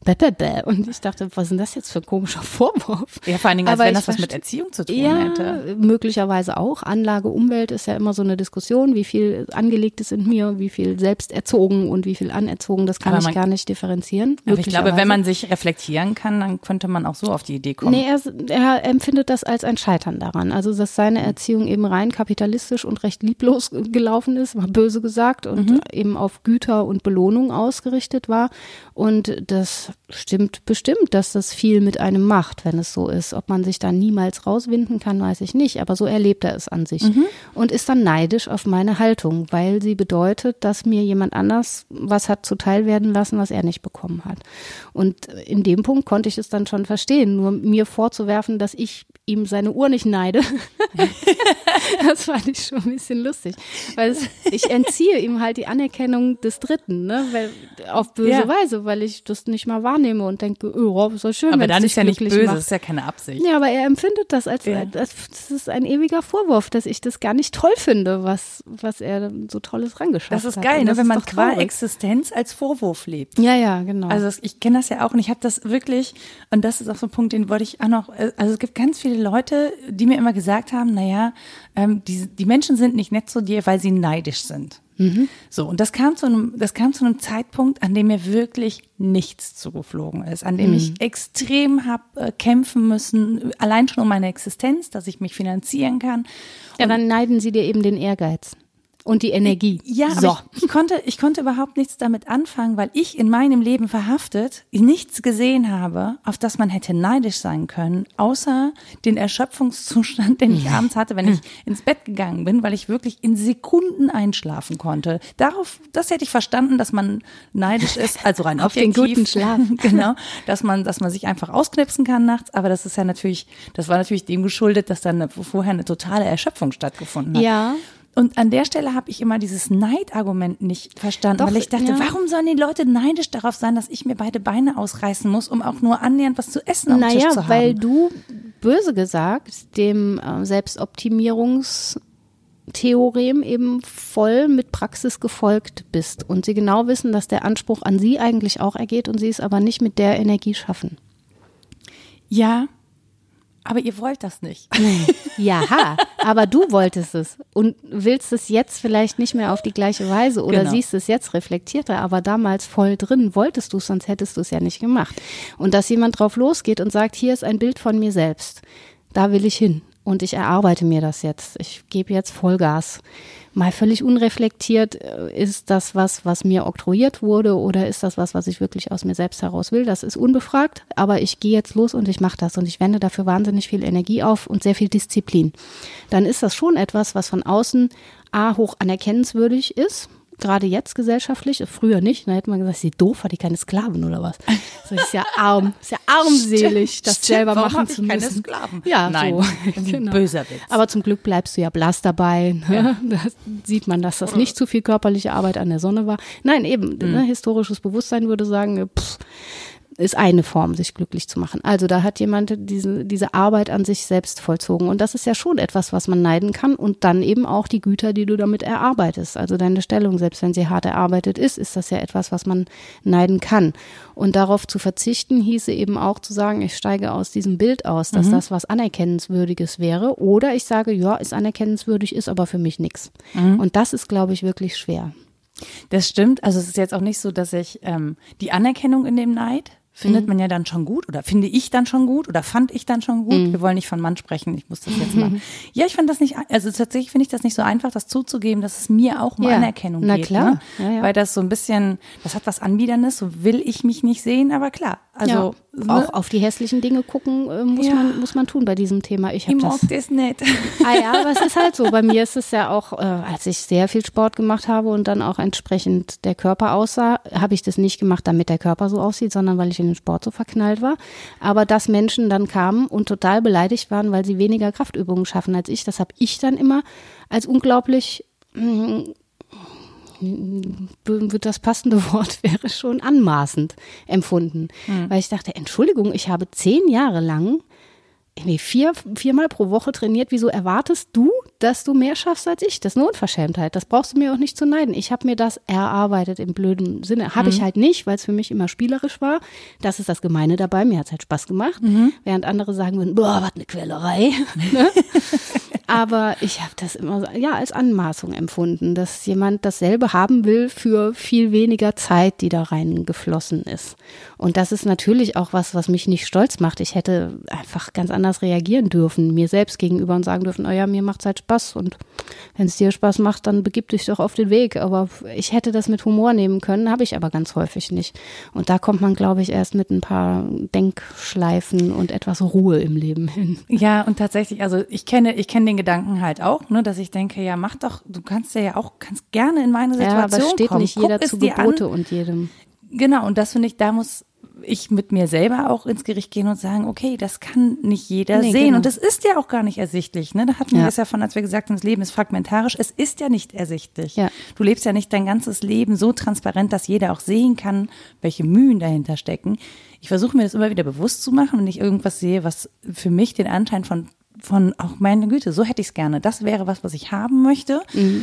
Und ich dachte, was ist denn das jetzt für ein komischer Vorwurf? Ja, vor allen Dingen, als Aber wenn ich das was mit verste- Erziehung zu tun Ja, hätte. möglicherweise auch. Anlage, Umwelt ist ja immer so eine Diskussion, wie viel angelegt ist in mir, wie viel selbst erzogen und wie viel anerzogen, das kann Aber ich man- gar nicht differenzieren. Aber ich glaube, wenn möglicherweise. man sich reflektieren kann, dann könnte man auch so auf die Idee kommen. Nee, er empfindet das als ein Scheitern daran. Also, dass seine Erziehung eben rein kapitalistisch und recht lieblos gelaufen ist, mal böse gesagt, und eben auf Güter und Belohnung ausgerichtet war. Und das stimmt bestimmt, dass das viel mit einem macht, wenn es so ist. Ob man sich da niemals rauswinden kann, weiß ich nicht. Aber so erlebt er es an sich. Und ist dann neidisch auf meine Haltung, weil sie bedeutet, dass mir jemand anders was hat zuteil werden lassen, was er nicht bekommen hat. Und in dem Punkt konnte ich es dann schon verstehen. Nur mir vorzuwerfen, dass ich ihm seine Uhr nicht neide, das fand ich schon ein bisschen lustig. Weil ich entziehe ihm halt die Anerkennung des Dritten, ne? Weil, auf böse Weise, weil ich das nicht mal wahrnehme und denke, oh, ist so schön, Aber wenn dann es ist ja dich nicht glücklich böse, macht. das ist ja keine Absicht. Ja, aber er empfindet das als, Ja. das ist ein ewiger Vorwurf, dass ich das gar nicht toll finde, was er so Tolles rangeschafft hat. Das ist geil, Und ne? das Wenn ist man doch qua traurig. Existenz als Vorwurf lebt. Ja, genau. Also ich kenne das ja auch und ich habe das wirklich, und das ist auch so ein Punkt, den wollte ich auch noch, also es gibt ganz viele Leute, die mir immer gesagt haben, naja, die Menschen sind nicht nett zu dir, weil sie neidisch sind. So, und das kam zu einem Zeitpunkt, an dem mir wirklich nichts zugeflogen ist, an dem ich extrem habe kämpfen müssen, allein schon um meine Existenz, dass ich mich finanzieren kann. Ja, dann neiden sie dir eben den Ehrgeiz und die Energie. Ja, so. aber ich konnte überhaupt nichts damit anfangen, weil ich in meinem Leben verhaftet nichts gesehen habe, auf das man hätte neidisch sein können, außer den Erschöpfungszustand, den ich abends hatte, wenn ich ins Bett gegangen bin, weil ich wirklich in Sekunden einschlafen konnte. Das hätte ich verstanden, dass man neidisch ist, also rein Auf den objektiv. guten Schlaf. Genau, dass man sich einfach ausknipsen kann nachts, aber das war natürlich dem geschuldet, dass dann vorher eine totale Erschöpfung stattgefunden hat. Ja. Und an der Stelle habe ich immer dieses Neidargument nicht verstanden, Doch, weil ich dachte, ja. Warum sollen die Leute neidisch darauf sein, dass ich mir beide Beine ausreißen muss, um auch nur annähernd was zu essen am Tisch zu haben? Weil du, böse gesagt, dem Selbstoptimierungstheorem eben voll mit Praxis gefolgt bist und sie genau wissen, dass der Anspruch an sie eigentlich auch ergeht und sie es aber nicht mit der Energie schaffen. Ja, aber ihr wollt das nicht. Ja, aber du wolltest es und willst es jetzt vielleicht nicht mehr auf die gleiche Weise oder Genau. siehst es jetzt reflektierter, aber damals voll drin wolltest du es, sonst hättest du es ja nicht gemacht. Und dass jemand drauf losgeht und sagt, hier ist ein Bild von mir selbst, da will ich hin. und ich erarbeite mir das jetzt. Ich gebe jetzt Vollgas. Mal völlig unreflektiert, ist das was mir oktroyiert wurde oder ist das was ich wirklich aus mir selbst heraus will? Das ist unbefragt, aber ich gehe jetzt los und ich mache das und ich wende dafür wahnsinnig viel Energie auf und sehr viel Disziplin. Dann ist das schon etwas, was von außen hoch anerkennenswürdig ist. Gerade jetzt gesellschaftlich, früher nicht, da hätte man gesagt, sie doof, hat die keine Sklaven oder was. Das ist ja armselig, das selber machen zu müssen. Keine Sklaven. Ja, nein, so. das ist ein Genau. böser Witz. Aber zum Glück bleibst du ja blass dabei. Ne? Ja. Da sieht man, dass das nicht zu viel körperliche Arbeit an der Sonne war. Nein, eben, historisches Bewusstsein würde sagen, ist eine Form, sich glücklich zu machen. Also da hat jemand diese Arbeit an sich selbst vollzogen. Und das ist ja schon etwas, was man neiden kann. Und dann eben auch die Güter, die du damit erarbeitest. Also deine Stellung, selbst wenn sie hart erarbeitet ist das ja etwas, was man neiden kann. Und darauf zu verzichten, hieße eben auch zu sagen, ich steige aus diesem Bild aus, dass das was Anerkennenswürdiges wäre. Oder ich sage, ja, ist anerkennenswürdig, ist aber für mich nichts. Und das ist, glaube ich, wirklich schwer. Das stimmt. Also es ist jetzt auch nicht so, dass ich die Anerkennung in dem Neid findet man ja dann schon gut oder finde ich dann schon gut oder fand ich dann schon gut. Wir wollen nicht von Mann sprechen, ich muss das jetzt mal. Ja, ich fand das nicht, also tatsächlich finde ich das nicht so einfach, das zuzugeben, dass es mir auch um Anerkennung geht. Na klar. Ne? Ja. Weil das so ein bisschen, das hat was Anbiederndes, so will ich mich nicht sehen, aber klar. Also auch auf die hässlichen Dinge gucken muss man tun bei diesem Thema. Ich mag das nicht. Ja, aber es ist halt so. Bei mir ist es ja auch, als ich sehr viel Sport gemacht habe und dann auch entsprechend der Körper aussah, habe ich das nicht gemacht, damit der Körper so aussieht, sondern weil ich in den Sport so verknallt war. Aber dass Menschen dann kamen und total beleidigt waren, weil sie weniger Kraftübungen schaffen als ich, das habe ich dann immer als unglaublich, das passende Wort wäre schon anmaßend empfunden. Weil ich dachte, Entschuldigung, ich habe 10 Jahre lang viermal pro Woche trainiert. Wieso erwartest du, dass du mehr schaffst als ich? Das ist eine Unverschämtheit. Das brauchst du mir auch nicht zu neiden. Ich habe mir das erarbeitet im blöden Sinne. Habe ich halt nicht, weil es für mich immer spielerisch war. Das ist das Gemeine dabei. Mir hat es halt Spaß gemacht. Während andere sagen würden, boah, was eine Quälerei. Ne? Aber ich habe das immer als Anmaßung empfunden, dass jemand dasselbe haben will für viel weniger Zeit, die da reingeflossen ist. Und das ist natürlich auch was mich nicht stolz macht. Ich hätte einfach ganz anders reagieren dürfen, mir selbst gegenüber und sagen dürfen, oh ja, mir macht's halt Spaß und wenn es dir Spaß macht, dann begib dich doch auf den Weg. Aber ich hätte das mit Humor nehmen können, habe ich aber ganz häufig nicht. Und da kommt man, glaube ich, erst mit ein paar Denkschleifen und etwas Ruhe im Leben hin. Ja, und tatsächlich, also ich kenne den Gedanken halt auch, ne, dass ich denke, ja, mach doch, du kannst gerne in meine Situation kommen. Ja, aber es steht kommen. nicht jeder zu Gebote und jedem. Genau, und das finde ich, da muss ich mit mir selber auch ins Gericht gehen und sagen, okay, das kann nicht jeder sehen. Genau. Und das ist ja auch gar nicht ersichtlich. Ne? Da hatten wir es ja von, als wir gesagt haben, das Leben ist fragmentarisch. Es ist ja nicht ersichtlich. Ja. Du lebst ja nicht dein ganzes Leben so transparent, dass jeder auch sehen kann, welche Mühen dahinter stecken. Ich versuche mir das immer wieder bewusst zu machen, wenn ich irgendwas sehe, was für mich den Anschein von auch meine Güte, so hätte ich es gerne. Das wäre was ich haben möchte.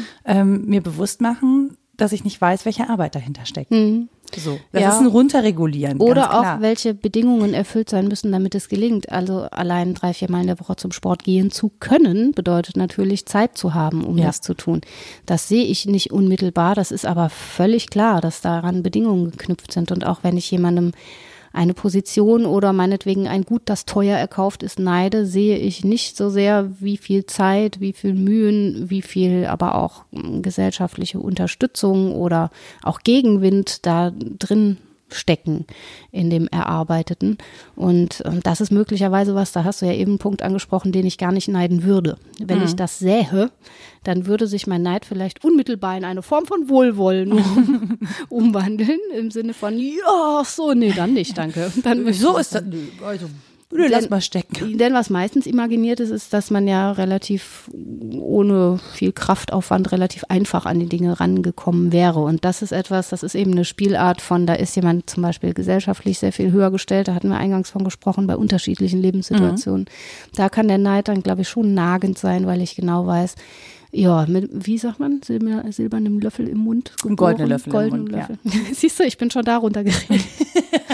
Mir bewusst machen, dass ich nicht weiß, welche Arbeit dahinter steckt. So, das ist ein Runterregulieren. Oder ganz klar. auch, welche Bedingungen erfüllt sein müssen, damit es gelingt. Also allein 3-4 Mal in der Woche zum Sport gehen zu können, bedeutet natürlich Zeit zu haben, um das zu tun. Das sehe ich nicht unmittelbar. Das ist aber völlig klar, dass daran Bedingungen geknüpft sind. Und auch wenn ich jemandem eine Position oder meinetwegen ein Gut, das teuer erkauft ist, neide, sehe ich nicht so sehr, wie viel Zeit, wie viel Mühen, wie viel aber auch gesellschaftliche Unterstützung oder auch Gegenwind da drin stecken in dem Erarbeiteten. Und das ist möglicherweise was, da hast du ja eben einen Punkt angesprochen, den ich gar nicht neiden würde. Wenn ich das sähe, dann würde sich mein Neid vielleicht unmittelbar in eine Form von Wohlwollen umwandeln, im Sinne von, ja, so, nee, dann nicht, danke. Dann so ist das, also lass mal stecken. Denn was meistens imaginiert ist, dass man ja relativ ohne viel Kraftaufwand relativ einfach an die Dinge rangekommen wäre. Und das ist etwas, das ist eben eine Spielart von, da ist jemand zum Beispiel gesellschaftlich sehr viel höher gestellt, da hatten wir eingangs von gesprochen, bei unterschiedlichen Lebenssituationen. Da kann der Neid dann, glaube ich, schon nagend sein, weil ich genau weiß, ja, mit, wie sagt man, silbernem Löffel im Mund? Goldene Löffel im Mund, Löffel. Ja. Siehst du, ich bin schon da runtergeredet.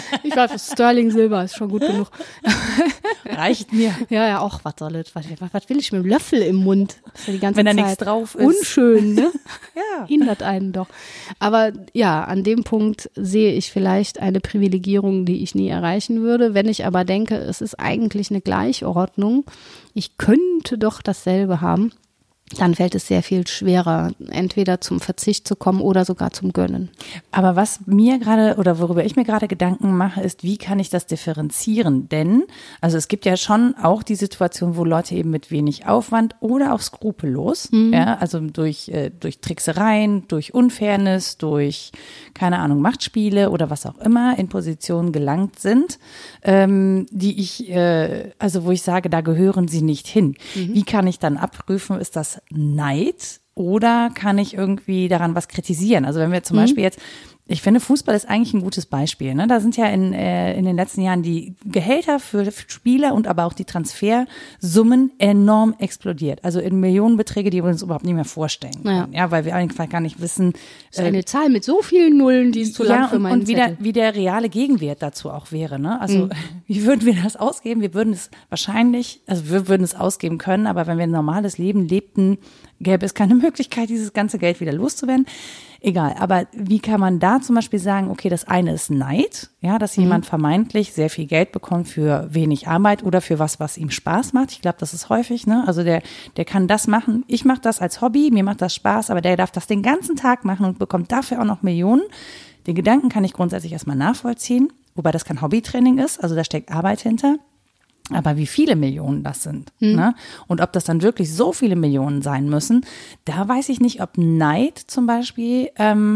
Ich weiß, Sterling Silber ist schon gut genug. Reicht mir. Ja, auch, was soll das? Was will ich mit dem Löffel im Mund? Das ist ja die ganze Wenn da Zeit nichts drauf ist. unschön, ne? Ja. Hindert einen doch. Aber ja, an dem Punkt sehe ich vielleicht eine Privilegierung, die ich nie erreichen würde. Wenn ich aber denke, es ist eigentlich eine Gleichordnung, ich könnte doch dasselbe haben, dann fällt es sehr viel schwerer, entweder zum Verzicht zu kommen oder sogar zum Gönnen. Aber was mir gerade oder worüber ich mir gerade Gedanken mache, ist, wie kann ich das differenzieren? Denn, also es gibt ja schon auch die Situation, wo Leute eben mit wenig Aufwand oder auch skrupellos, ja, also durch Tricksereien, durch Unfairness, durch, keine Ahnung, Machtspiele oder was auch immer in Positionen gelangt sind, die ich, also wo ich sage, da gehören sie nicht hin. Wie kann ich dann abprüfen, ist das Neid oder kann ich irgendwie daran was kritisieren? Also wenn wir zum Beispiel jetzt, ich finde, Fußball ist eigentlich ein gutes Beispiel. Ne? Da sind ja in den letzten Jahren die Gehälter für Spieler und aber auch die Transfersummen enorm explodiert. Also in Millionenbeträge, die wir uns überhaupt nicht mehr vorstellen können. Ja, weil wir einfach gar nicht wissen. Das ist eine Zahl mit so vielen Nullen, die ist zu lang für meinen Zettel. Wie der reale Gegenwert dazu auch wäre. Ne? Also wie würden wir das ausgeben? Wir würden es wahrscheinlich, also wir würden es ausgeben können, aber wenn wir ein normales Leben lebten, gäbe es keine Möglichkeit, dieses ganze Geld wieder loszuwerden. Egal, aber wie kann man da zum Beispiel sagen, okay, das eine ist Neid, ja, dass jemand vermeintlich sehr viel Geld bekommt für wenig Arbeit oder für was ihm Spaß macht. Ich glaube, das ist häufig, ne? Also der kann das machen. Ich mache das als Hobby, mir macht das Spaß, aber der darf das den ganzen Tag machen und bekommt dafür auch noch Millionen. Den Gedanken kann ich grundsätzlich erstmal nachvollziehen, wobei das kein Hobbytraining ist, also da steckt Arbeit hinter. Aber wie viele Millionen das sind, ne? Und ob das dann wirklich so viele Millionen sein müssen, da weiß ich nicht, ob Neid zum Beispiel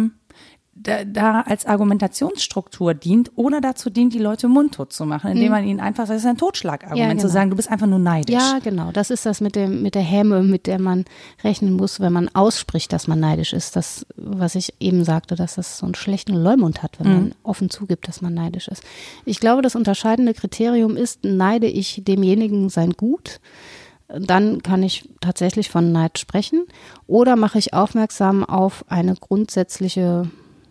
da als Argumentationsstruktur dient oder dazu dient, die Leute mundtot zu machen, indem man ihnen einfach, das ist ein Totschlagargument, zu sagen, du bist einfach nur neidisch. Ja, genau. Das ist das mit der Häme, mit der man rechnen muss, wenn man ausspricht, dass man neidisch ist. Das, was ich eben sagte, dass das so einen schlechten Leumund hat, wenn man offen zugibt, dass man neidisch ist. Ich glaube, das unterscheidende Kriterium ist, neide ich demjenigen sein Gut? Dann kann ich tatsächlich von Neid sprechen. Oder mache ich aufmerksam auf eine grundsätzliche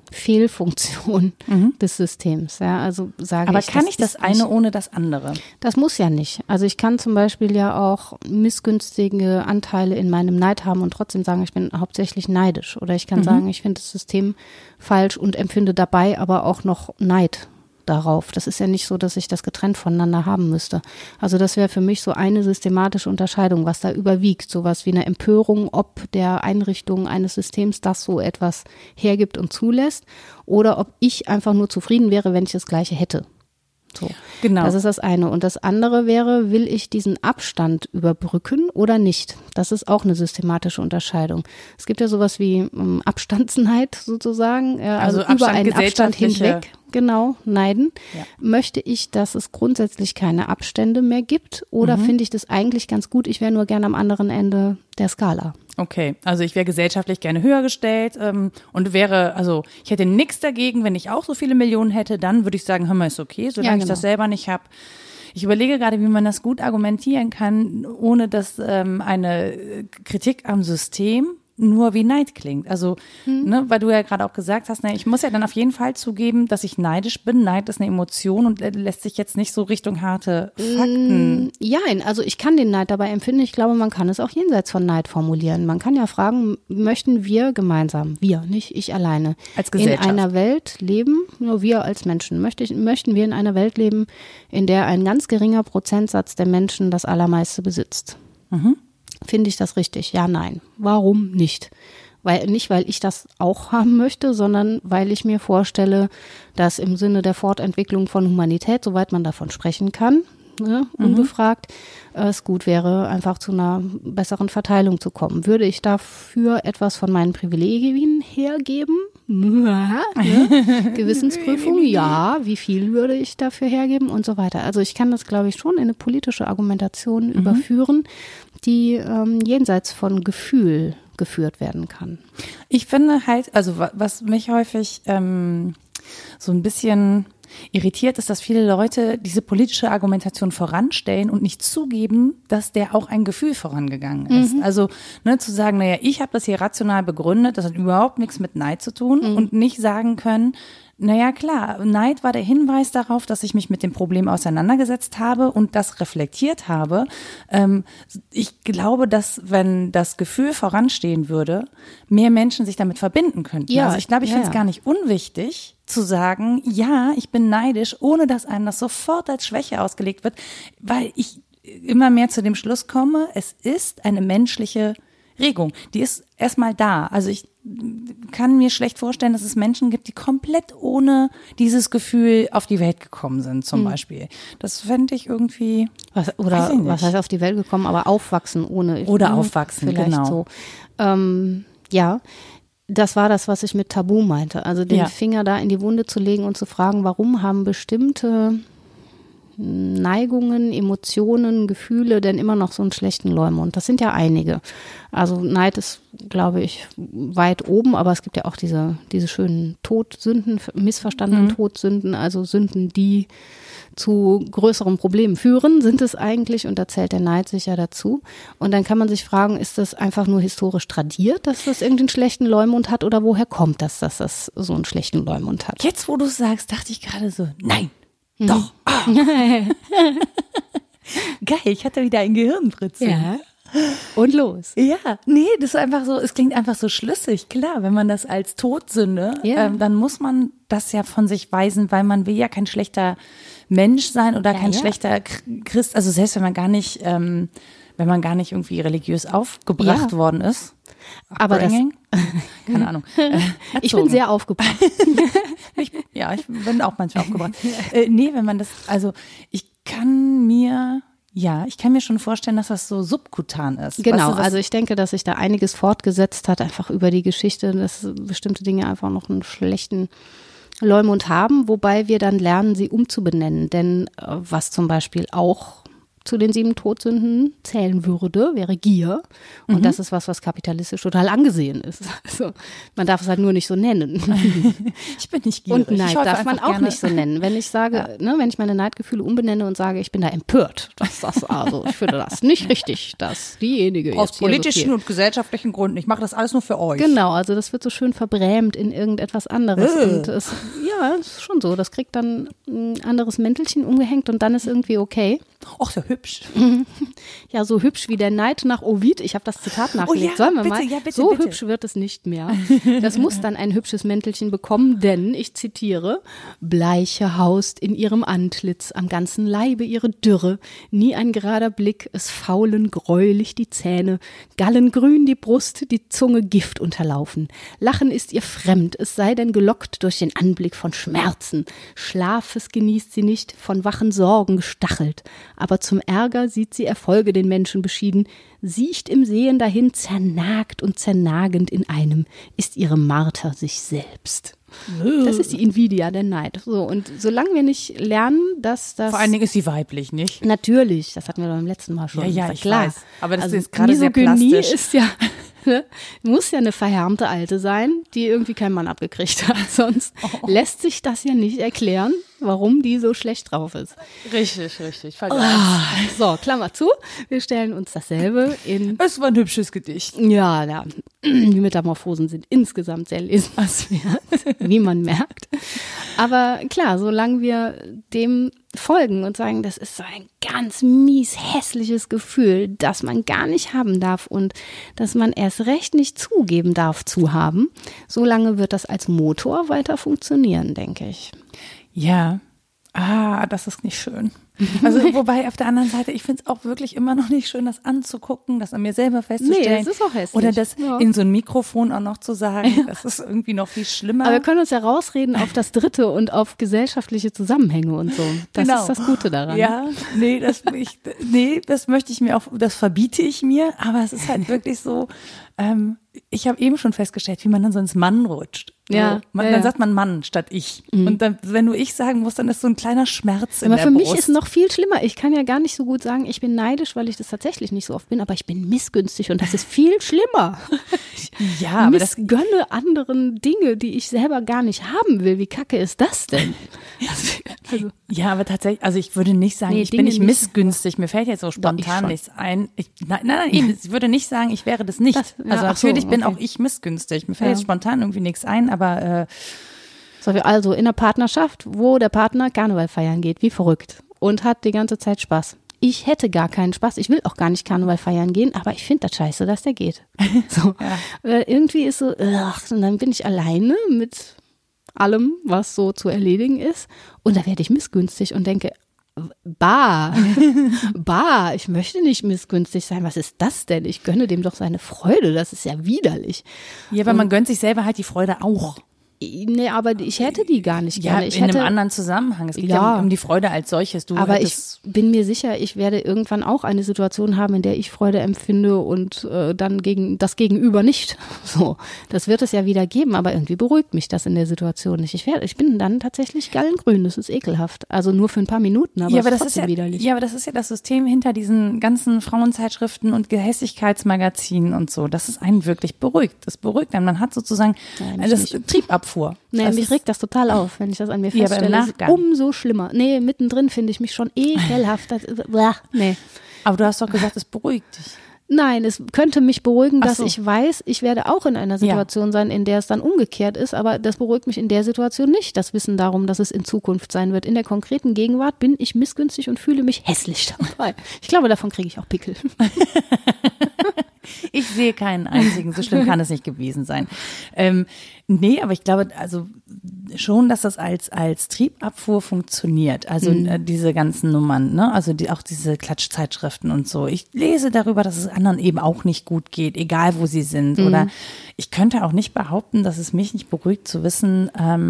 Fehlfunktion des Systems. Ja, also sage Aber ich, kann ich das eine ohne das andere? Das muss ja nicht. Also ich kann zum Beispiel ja auch missgünstige Anteile in meinem Neid haben und trotzdem sagen, ich bin hauptsächlich neidisch. Oder ich kann sagen, ich finde das System falsch und empfinde dabei aber auch noch Neid darauf. Das ist ja nicht so, dass ich das getrennt voneinander haben müsste. Also das wäre für mich so eine systematische Unterscheidung, was da überwiegt. Sowas wie eine Empörung, ob der Einrichtung eines Systems das so etwas hergibt und zulässt oder ob ich einfach nur zufrieden wäre, wenn ich das Gleiche hätte. So. Genau. Das ist das eine. Und das andere wäre, will ich diesen Abstand überbrücken oder nicht? Das ist auch eine systematische Unterscheidung. Es gibt ja sowas wie Abstandsneid sozusagen, also über einen Abstand hinweg. Genau, neiden. Ja. Möchte ich, dass es grundsätzlich keine Abstände mehr gibt oder finde ich das eigentlich ganz gut? Ich wäre nur gerne am anderen Ende der Skala. Okay, also ich wäre gesellschaftlich gerne höher gestellt und wäre, also ich hätte nichts dagegen, wenn ich auch so viele Millionen hätte, dann würde ich sagen, hör mal, ist okay, solange ich das selber nicht habe. Ich überlege gerade, wie man das gut argumentieren kann, ohne dass eine Kritik am System nur wie Neid klingt. Also, ne, weil du ja gerade auch gesagt hast, ne, ich muss ja dann auf jeden Fall zugeben, dass ich neidisch bin. Neid ist eine Emotion und lässt sich jetzt nicht so Richtung harte Fakten. Ja, also ich kann den Neid dabei empfinden. Ich glaube, man kann es auch jenseits von Neid formulieren. Man kann ja fragen, möchten wir gemeinsam, wir, nicht ich alleine, als Gesellschaft, in einer Welt leben, nur wir als Menschen, möchten wir in einer Welt leben, in der ein ganz geringer Prozentsatz der Menschen das Allermeiste besitzt? Finde ich das richtig? Ja, nein. Warum nicht? Nicht, weil ich das auch haben möchte, sondern weil ich mir vorstelle, dass im Sinne der Fortentwicklung von Humanität, soweit man davon sprechen kann, ne, unbefragt, es gut wäre, einfach zu einer besseren Verteilung zu kommen. Würde ich dafür etwas von meinen Privilegien hergeben? Gewissensprüfung, ja. Wie viel würde ich dafür hergeben und so weiter. Also ich kann das, glaube ich, schon in eine politische Argumentation überführen, die jenseits von Gefühl geführt werden kann. Ich finde halt, also was mich häufig so ein bisschen irritiert, ist, dass viele Leute diese politische Argumentation voranstellen und nicht zugeben, dass der auch ein Gefühl vorangegangen ist. Also zu sagen, naja, ich habe das hier rational begründet, das hat überhaupt nichts mit Neid zu tun und nicht sagen können, naja, klar, Neid war der Hinweis darauf, dass ich mich mit dem Problem auseinandergesetzt habe und das reflektiert habe. Ich glaube, dass, wenn das Gefühl voranstehen würde, mehr Menschen sich damit verbinden könnten. Ja, also ich glaube, ich finde es gar nicht unwichtig zu sagen, ja, ich bin neidisch, ohne dass einem das sofort als Schwäche ausgelegt wird, weil ich immer mehr zu dem Schluss komme, es ist eine menschliche Regung. Die ist erstmal da. Also ich kann mir schlecht vorstellen, dass es Menschen gibt, die komplett ohne dieses Gefühl auf die Welt gekommen sind, zum Beispiel. Das fände ich irgendwie. Was heißt auf die Welt gekommen, aber aufwachsen ohne. Oder aufwachsen, vielleicht genau. So. Ja, das war das, was ich mit Tabu meinte. Also den Finger da in die Wunde zu legen und zu fragen, warum haben bestimmte Neigungen, Emotionen, Gefühle denn immer noch so einen schlechten Leumund? Das sind ja einige. Also Neid ist, glaube ich, weit oben, aber es gibt ja auch diese schönen Todsünden, missverstandenen Todsünden, also Sünden, die zu größeren Problemen führen, sind es eigentlich, und da zählt der Neid sicher dazu. Und dann kann man sich fragen, ist das einfach nur historisch tradiert, dass das irgendeinen schlechten Leumund hat, oder woher kommt das, dass das so einen schlechten Leumund hat? Jetzt, wo du es sagst, dachte ich gerade so, nein, doch. Ah. Geil, ich hatte wieder ein Gehirnfritzel. Ja. Und los. Ja, nee, das ist einfach so, es klingt einfach so schlüssig. Klar, wenn man das als Todsünde, dann muss man das ja von sich weisen, weil man will ja kein schlechter Mensch sein oder kein schlechter Christ. Also selbst wenn man gar nicht irgendwie religiös aufgebracht worden ist. Aber das, keine Ahnung. Ich bin sehr aufgebracht. Ich bin auch manchmal aufgebracht. Nee, wenn man das, also ich kann mir schon vorstellen, dass das so subkutan ist. Genau, weißt du, also ich denke, dass sich da einiges fortgesetzt hat, einfach über die Geschichte, dass bestimmte Dinge einfach noch einen schlechten Leumund haben, wobei wir dann lernen, sie umzubenennen. Denn was zum Beispiel auch zu den 7 Todsünden zählen würde, wäre Gier. Und das ist was kapitalistisch total angesehen ist. Also man darf es halt nur nicht so nennen. Ich bin nicht gierig. Und Neid darf man auch nicht so nennen. Wenn ich sage, wenn ich meine Neidgefühle umbenenne und sage, ich bin da empört, also ich finde das nicht richtig, dass diejenige aus jetzt politischen so und gesellschaftlichen Gründen, ich mache das alles nur für euch. Genau, also das wird so schön verbrämt in irgendetwas anderes. Und es ist schon so, das kriegt dann ein anderes Mäntelchen umgehängt und dann ist irgendwie okay. Ach, so hübsch. Ja, so hübsch wie der Neid nach Ovid. Ich habe das Zitat nachgelegt. Sollen wir mal? So bitte. Hübsch wird es nicht mehr. Das muss dann ein hübsches Mäntelchen bekommen, denn, ich zitiere, Bleiche haust in ihrem Antlitz, am ganzen Leibe ihre Dürre, nie ein gerader Blick, es faulen greulich die Zähne, gallengrün die Brust, die Zunge Gift unterlaufen. Lachen ist ihr fremd, es sei denn gelockt durch den Anblick von Schmerzen. Schlafes genießt sie nicht, von wachen Sorgen gestachelt. Aber zum Ärger sieht sie Erfolge den Menschen beschieden, siecht im Sehen dahin, zernagt und zernagend in einem, ist ihre Marter sich selbst. Das ist die Invidia, der Neid. So, und solange wir nicht lernen, dass das... Vor allen Dingen ist sie weiblich, nicht? Natürlich, das hatten wir doch beim letzten Mal schon. Ja, ich klar. weiß. Aber das also ist gerade sehr plastisch. Ist ja... muss ja eine verhärmte Alte sein, die irgendwie keinen Mann abgekriegt hat. Sonst lässt sich das ja nicht erklären, warum die so schlecht drauf ist. Richtig. So, Klammer zu. Wir stellen uns dasselbe in... Es war ein hübsches Gedicht. Ja, die Metamorphosen sind insgesamt sehr lesenswert, wie man merkt. Aber klar, solange wir dem folgen und sagen, das ist so ein ganz mies hässliches Gefühl, das man gar nicht haben darf und das man erst recht nicht zugeben darf zu haben, solange wird das als Motor weiter funktionieren, denke ich. Ja, das ist nicht schön. Also wobei auf der anderen Seite, ich finde es auch wirklich immer noch nicht schön, das anzugucken, das an mir selber festzustellen. Nee, das ist auch hässlich. Oder das in so ein Mikrofon auch noch zu sagen, das ist irgendwie noch viel schlimmer. Aber wir können uns ja rausreden auf das Dritte und auf gesellschaftliche Zusammenhänge und so. Das ist das Gute daran. Ja, das möchte ich mir auch, das verbiete ich mir, aber es ist halt wirklich so, ich habe eben schon festgestellt, wie man dann so ins Mann rutscht. Ja, Dann sagt man Mann statt ich. Und dann, wenn du ich sagen musst, dann ist so ein kleiner Schmerz in aber der für Brust. mich ist noch noch viel schlimmer. Ich kann ja gar nicht so gut sagen, ich bin neidisch, weil ich das tatsächlich nicht so oft bin, aber ich bin missgünstig und das ist viel schlimmer. Ja, aber das gönne anderen Dinge, die ich selber gar nicht haben will. Wie kacke ist das denn? Also, ja, aber tatsächlich, also ich würde nicht sagen, ich bin nicht missgünstig. Mir fällt jetzt so spontan nichts ein. Nein, ich würde nicht sagen, ich wäre das nicht. Also natürlich bin auch ich missgünstig. Mir fällt jetzt spontan irgendwie nichts ein, aber also in einer Partnerschaft, wo der Partner Karneval feiern geht, wie verrückt und hat die ganze Zeit Spaß. Ich hätte gar keinen Spaß. Ich will auch gar nicht Karneval feiern gehen, aber ich finde das scheiße, dass der geht. So. Irgendwie ist so, und dann bin ich alleine mit allem, was so zu erledigen ist. Und da werde ich missgünstig und denke, ich möchte nicht missgünstig sein. Was ist das denn? Ich gönne dem doch seine Freude. Das ist ja widerlich. Ja, aber man gönnt sich selber halt die Freude auch. Nee, aber ich hätte die gar nicht gerne. In einem anderen Zusammenhang. Es geht ja um die Freude als solches. Aber ich bin mir sicher, ich werde irgendwann auch eine Situation haben, in der ich Freude empfinde und dann gegen das Gegenüber nicht. So, das wird es ja wieder geben, aber irgendwie beruhigt mich das in der Situation nicht. Ich bin dann tatsächlich gallengrün, das ist ekelhaft. Also nur für ein paar Minuten, aber das ist widerlich. Ja, aber das ist ja das System hinter diesen ganzen Frauenzeitschriften und Gehässigkeitsmagazinen und so. Das ist einen wirklich beruhigt. Das beruhigt einen. Man hat sozusagen das Triebabfuhr. Nee, mich regt das total auf, wenn ich das an mir feststelle. Umso schlimmer. Nee, mittendrin finde ich mich schon ekelhaft. Nee. Aber du hast doch gesagt, es beruhigt dich. Nein, es könnte mich beruhigen, dass ich weiß, ich werde auch in einer Situation sein, in der es dann umgekehrt ist, aber das beruhigt mich in der Situation nicht, das Wissen darum, dass es in Zukunft sein wird. In der konkreten Gegenwart bin ich missgünstig und fühle mich hässlich dabei. Ich glaube, davon kriege ich auch Pickel. Ich sehe keinen einzigen, so schlimm kann es nicht gewesen sein. Nee, aber ich glaube, also schon, dass das als Triebabfuhr funktioniert. Also diese ganzen Nummern, ne? Also auch diese Klatschzeitschriften und so. Ich lese darüber, dass es anderen eben auch nicht gut geht, egal wo sie sind. Oder ich könnte auch nicht behaupten, dass es mich nicht beruhigt zu wissen,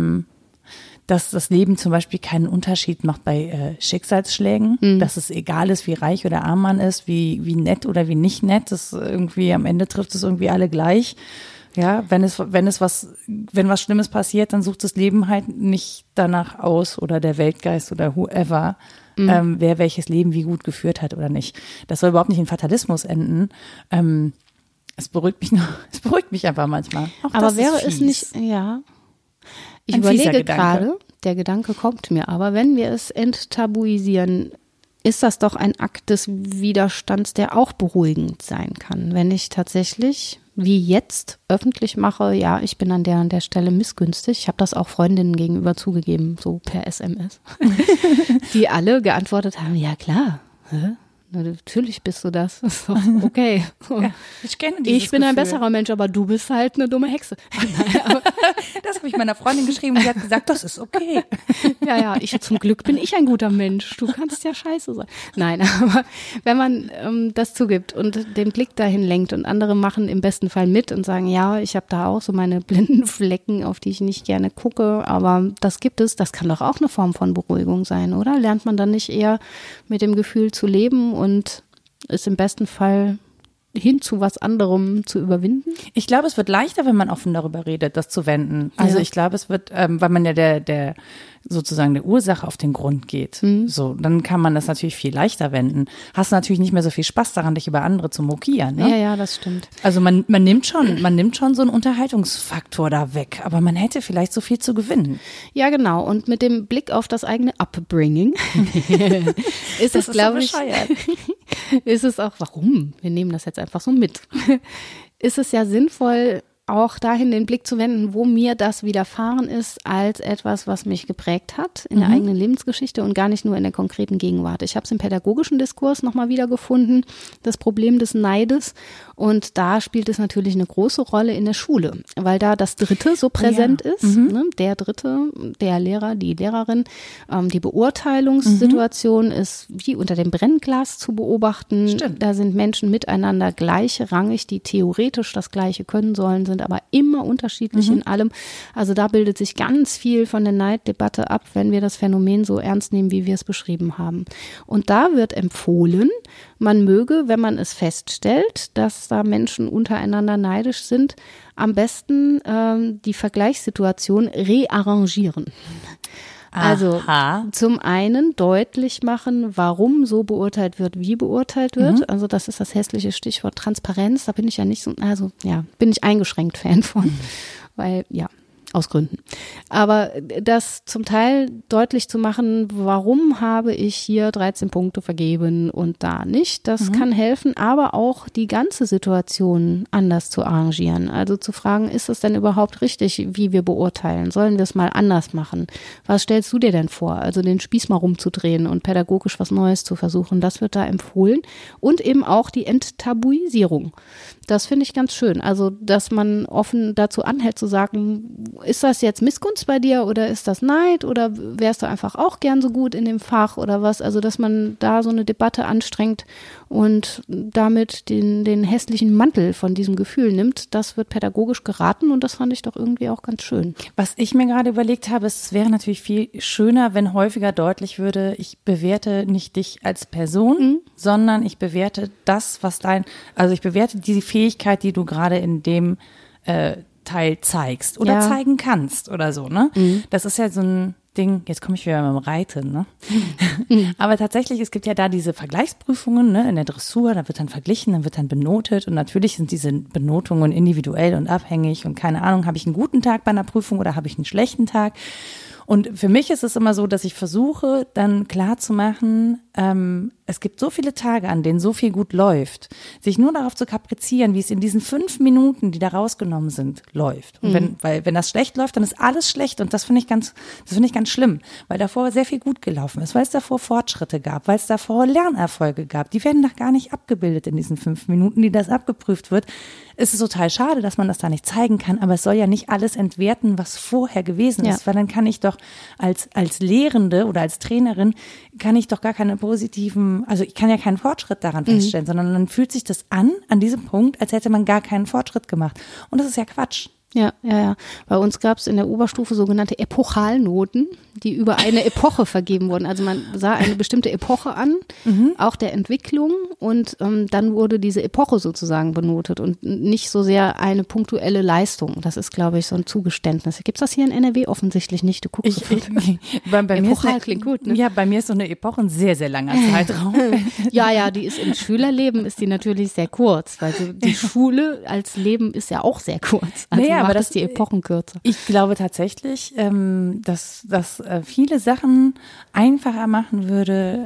dass das Leben zum Beispiel keinen Unterschied macht bei Schicksalsschlägen, dass es egal ist, wie reich oder arm man ist, wie nett oder wie nicht nett, das irgendwie am Ende trifft es irgendwie alle gleich. Ja, wenn was Schlimmes passiert, dann sucht das Leben halt nicht danach aus oder der Weltgeist oder whoever, wer welches Leben wie gut geführt hat oder nicht. Das soll überhaupt nicht in Fatalismus enden. Es beruhigt mich einfach manchmal. Auch aber wäre es nicht, ich überlege gerade, der Gedanke kommt mir aber, wenn wir es enttabuisieren, ist das doch ein Akt des Widerstands, der auch beruhigend sein kann. Wenn ich tatsächlich, wie jetzt, öffentlich mache, ja, ich bin an der und der Stelle missgünstig. Ich habe das auch Freundinnen gegenüber zugegeben, so per SMS, die alle geantwortet haben, ja klar, natürlich bist du das. Ist doch okay. Ja, ich kenne dieses Ich bin ein Gefühl. besserer Mensch, aber du bist halt eine dumme Hexe. Das habe ich meiner Freundin geschrieben und die hat gesagt, das ist okay. Ja, zum Glück bin ich ein guter Mensch. Du kannst ja scheiße sein. Nein, aber wenn man das zugibt und den Blick dahin lenkt und andere machen im besten Fall mit und sagen, ja, ich habe da auch so meine blinden Flecken, auf die ich nicht gerne gucke, aber das gibt es, das kann doch auch eine Form von Beruhigung sein, oder? Lernt man dann nicht eher mit dem Gefühl zu leben und ist im besten Fall hin zu was anderem zu überwinden? Ich glaube, es wird leichter, wenn man offen darüber redet, das zu wenden. Also ich glaube, es wird, weil man ja der sozusagen der Ursache auf den Grund geht. So, dann kann man das natürlich viel leichter wenden. Hast natürlich nicht mehr so viel Spaß daran, dich über andere zu mokieren. Ne? Ja, das stimmt. Also man nimmt schon so einen Unterhaltungsfaktor da weg, aber man hätte vielleicht so viel zu gewinnen. Ja, genau. Und mit dem Blick auf das eigene Upbringing ist es, glaube ich, ist es auch, warum? Wir nehmen das jetzt einfach so mit. Ist es ja sinnvoll, auch dahin den Blick zu wenden, wo mir das widerfahren ist, als etwas, was mich geprägt hat in der eigenen Lebensgeschichte und gar nicht nur in der konkreten Gegenwart. Ich habe es im pädagogischen Diskurs nochmal wiedergefunden, das Problem des Neides. Und da spielt es natürlich eine große Rolle in der Schule, weil da das Dritte so präsent ist. Ne? Der Dritte, der Lehrer, die Lehrerin. Die Beurteilungssituation ist wie unter dem Brennglas zu beobachten. Stimmt. Da sind Menschen miteinander gleichrangig, die theoretisch das Gleiche können sollen, sind aber immer unterschiedlich in allem. Also da bildet sich ganz viel von der Neiddebatte ab, wenn wir das Phänomen so ernst nehmen, wie wir es beschrieben haben. Und da wird empfohlen, man möge, wenn man es feststellt, dass da Menschen untereinander neidisch sind, am besten die Vergleichssituation rearrangieren. Also zum einen deutlich machen, warum so beurteilt wird, wie beurteilt wird. Also das ist das hässliche Stichwort Transparenz. Da bin ich ja nicht so, bin ich eingeschränkt Fan von, weil aus Gründen. Aber das zum Teil deutlich zu machen, warum habe ich hier 13 Punkte vergeben und da nicht, das kann helfen, aber auch die ganze Situation anders zu arrangieren. Also zu fragen, ist es denn überhaupt richtig, wie wir beurteilen? Sollen wir es mal anders machen? Was stellst du dir denn vor? Also den Spieß mal rumzudrehen und pädagogisch was Neues zu versuchen, das wird da empfohlen. Und eben auch die Enttabuisierung. Das finde ich ganz schön. Also, dass man offen dazu anhält zu sagen, ist das jetzt Missgunst bei dir oder ist das Neid oder wärst du einfach auch gern so gut in dem Fach oder was? Also, dass man da so eine Debatte anstrengt und damit den hässlichen Mantel von diesem Gefühl nimmt, das wird pädagogisch geraten und das fand ich doch irgendwie auch ganz schön. Was ich mir gerade überlegt habe, es wäre natürlich viel schöner, wenn häufiger deutlich würde, ich bewerte nicht dich als Person, sondern ich bewerte ich bewerte diese Fähigkeit, die du gerade in dem Teil zeigst oder zeigen kannst oder so, ne? Das ist ja so ein Ding, jetzt komme ich wieder mit dem Reiten, ne? Aber tatsächlich, es gibt ja da diese Vergleichsprüfungen, ne, in der Dressur, da wird dann verglichen, dann wird dann benotet und natürlich sind diese Benotungen individuell und abhängig und keine Ahnung, habe ich einen guten Tag bei einer Prüfung oder habe ich einen schlechten Tag? Und für mich ist es immer so, dass ich versuche, dann klarzumachen, es gibt so viele Tage, an denen so viel gut läuft, sich nur darauf zu kaprizieren, wie es in diesen 5 Minuten, die da rausgenommen sind, läuft. Und wenn das schlecht läuft, dann ist alles schlecht und das finde ich ganz schlimm, weil davor sehr viel gut gelaufen ist, weil es davor Fortschritte gab, weil es davor Lernerfolge gab. Die werden doch gar nicht abgebildet in diesen 5 Minuten, die das abgeprüft wird. Es ist total schade, dass man das da nicht zeigen kann, aber es soll ja nicht alles entwerten, was vorher gewesen ist, weil dann kann ich doch als Lehrende oder als Trainerin kann ich doch gar keine positiven, also ich kann ja keinen Fortschritt daran feststellen, sondern dann fühlt sich das an diesem Punkt, als hätte man gar keinen Fortschritt gemacht. Und das ist ja Quatsch. Ja. Bei uns gab es in der Oberstufe sogenannte Epochalnoten, die über eine Epoche vergeben wurden. Also man sah eine bestimmte Epoche an, auch der Entwicklung und dann wurde diese Epoche sozusagen benotet und nicht so sehr eine punktuelle Leistung. Das ist, glaube ich, so ein Zugeständnis. Gibt es das hier in NRW? Offensichtlich nicht. Du guckst bei Epochal klingt gut, ne? Ja, bei mir ist so eine Epoche ein sehr, sehr langer Zeitraum. Ja, die ist im Schülerleben ist die natürlich sehr kurz, weil so die Schule als Leben ist ja auch sehr kurz. Also aber das ist die Epochen kürzer. Ich glaube tatsächlich, dass viele Sachen einfacher machen würde,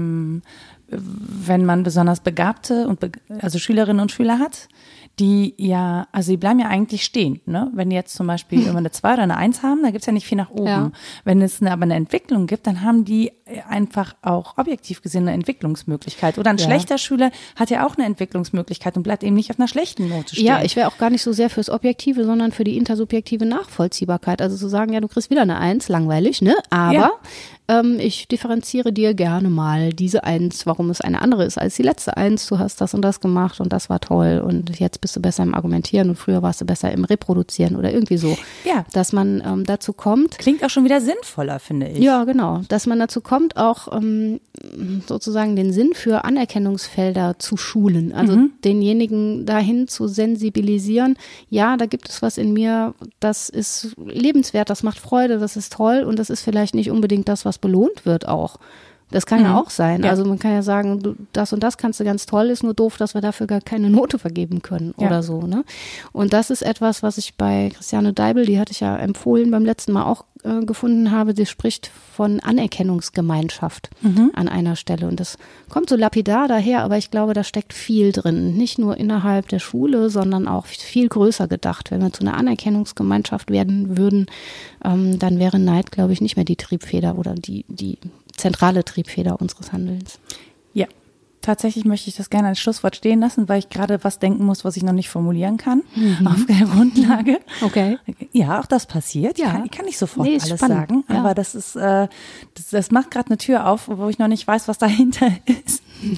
wenn man besonders begabte also Schülerinnen und Schüler hat, die die bleiben ja eigentlich stehen, ne? Wenn die jetzt zum Beispiel immer eine 2 oder eine 1 haben, da gibt's ja nicht viel nach oben. Ja. Wenn es aber eine Entwicklung gibt, dann haben die einfach auch objektiv gesehen eine Entwicklungsmöglichkeit. Oder ein schlechter Schüler hat ja auch eine Entwicklungsmöglichkeit und bleibt eben nicht auf einer schlechten Note stehen. Ja, ich wäre auch gar nicht so sehr fürs Objektive, sondern für die intersubjektive Nachvollziehbarkeit. Also zu sagen, ja, du kriegst wieder eine 1, langweilig, ne? Aber ich differenziere dir gerne mal diese 1, warum es eine andere ist als die letzte 1. Du hast das und das gemacht und das war toll und jetzt bist du besser im Argumentieren und früher warst du besser im Reproduzieren oder irgendwie so. Ja. Dass man dazu kommt. Klingt auch schon wieder sinnvoller, finde ich. Ja, genau. Dass man dazu kommt, auch sozusagen den Sinn für Anerkennungsfelder zu schulen. Also denjenigen dahin zu sensibilisieren. Ja, da gibt es was in mir, das ist lebenswert, das macht Freude, das ist toll und das ist vielleicht nicht unbedingt das, was belohnt wird auch. Das kann ja auch sein. Ja. Also man kann ja sagen, das und das kannst du ganz toll, ist nur doof, dass wir dafür gar keine Note vergeben können oder so. Ne? Und das ist etwas, was ich bei Christiane Deibel, die hatte ich ja empfohlen beim letzten Mal auch gefunden habe, sie spricht von Anerkennungsgemeinschaft an einer Stelle. Und das kommt so lapidar daher, aber ich glaube, da steckt viel drin. Nicht nur innerhalb der Schule, sondern auch viel größer gedacht. Wenn wir zu einer Anerkennungsgemeinschaft werden würden, dann wäre Neid, glaube ich, nicht mehr die Triebfeder oder die zentrale Triebfeder unseres Handelns. Ja, tatsächlich möchte ich das gerne als Schlusswort stehen lassen, weil ich gerade was denken muss, was ich noch nicht formulieren kann auf der Grundlage. Okay. Ja, auch das passiert. Ja. Ich kann nicht sofort alles sagen, aber das ist, das macht gerade eine Tür auf, wo ich noch nicht weiß, was dahinter ist.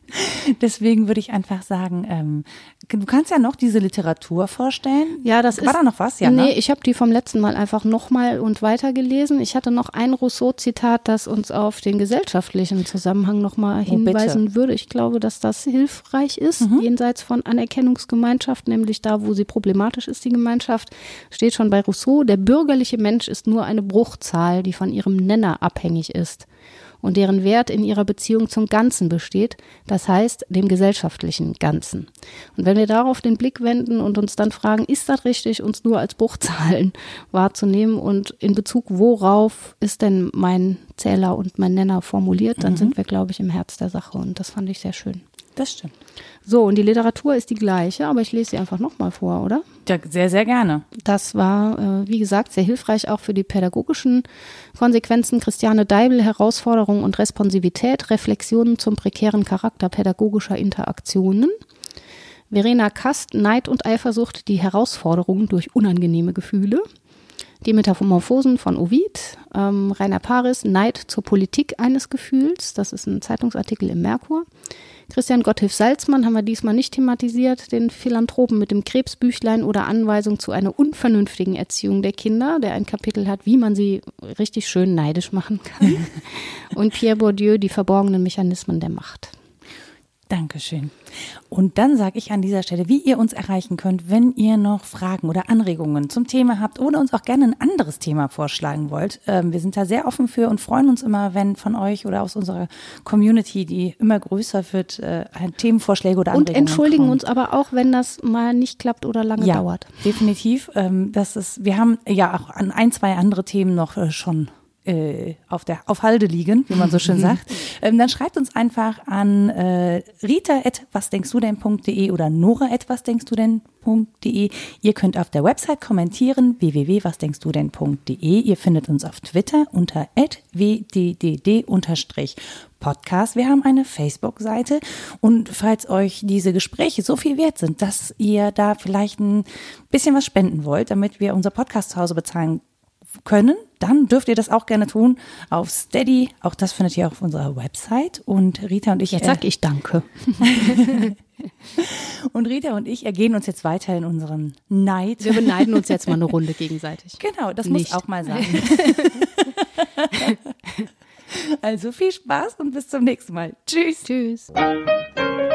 Deswegen würde ich einfach sagen, du kannst ja noch diese Literatur vorstellen. Ja, das War da noch was? Ja, nee, ne? ich habe die vom letzten Mal einfach nochmal und weiter gelesen. Ich hatte noch ein Rousseau-Zitat, das uns auf den gesellschaftlichen Zusammenhang nochmal hinweisen würde. Ich glaube, dass das hilfreich ist, jenseits von Anerkennungsgemeinschaft, nämlich da, wo sie problematisch ist, die Gemeinschaft, steht schon bei Rousseau, der bürgerliche Mensch ist nur eine Bruchzahl, die von ihrem Nenner abhängig ist und deren Wert in ihrer Beziehung zum Ganzen besteht, das heißt dem gesellschaftlichen Ganzen. Und wenn wir darauf den Blick wenden und uns dann fragen, ist das richtig, uns nur als Bruchzahlen wahrzunehmen und in Bezug worauf ist denn mein Zähler und mein Nenner formuliert, dann sind wir, glaube ich, im Herz der Sache und das fand ich sehr schön. Das stimmt. So, und die Literatur ist die gleiche, aber ich lese sie einfach nochmal vor, oder? Ja, sehr, sehr gerne. Das war, wie gesagt, sehr hilfreich auch für die pädagogischen Konsequenzen. Christiane Deibel, Herausforderung und Responsivität, Reflexionen zum prekären Charakter pädagogischer Interaktionen. Verena Kast, Neid und Eifersucht, die Herausforderungen durch unangenehme Gefühle. Die Metamorphosen von Ovid. Rainer Paris, Neid zur Politik eines Gefühls. Das ist ein Zeitungsartikel im Merkur. Christian Gotthilf Salzmann haben wir diesmal nicht thematisiert, den Philanthropen mit dem Krebsbüchlein oder Anweisung zu einer unvernünftigen Erziehung der Kinder, der ein Kapitel hat, wie man sie richtig schön neidisch machen kann. Und Pierre Bourdieu, die verborgenen Mechanismen der Macht. Dankeschön. Und dann sage ich an dieser Stelle, wie ihr uns erreichen könnt, wenn ihr noch Fragen oder Anregungen zum Thema habt oder uns auch gerne ein anderes Thema vorschlagen wollt. Wir sind da sehr offen für und freuen uns immer, wenn von euch oder aus unserer Community, die immer größer wird, Themenvorschläge oder Anregungen und entschuldigen kommen. uns aber auch, wenn das mal nicht klappt oder lange dauert. Definitiv. Wir haben ja auch an ein, zwei andere Themen noch schon auf Halde liegen, wie man so schön sagt, dann schreibt uns einfach an rita@wasdenkstudenn.de oder nora@wasdenkstudenn.de. Ihr könnt auf der Website kommentieren, www.wasdenkstudenn.de. Ihr findet uns auf Twitter unter @wddd_podcast. Wir haben eine Facebook-Seite und falls euch diese Gespräche so viel wert sind, dass ihr da vielleicht ein bisschen was spenden wollt, damit wir unser Podcast zu Hause bezahlen können, dann dürft ihr das auch gerne tun auf Steady. Auch das findet ihr auf unserer Website. Und Rita und ich. Jetzt sag ich danke. Und Rita und ich ergehen uns jetzt weiter in unseren Neid. Wir beneiden uns jetzt mal eine Runde gegenseitig. Genau, das Nicht. muss auch mal sein. Also viel Spaß und bis zum nächsten Mal. Tschüss. Tschüss.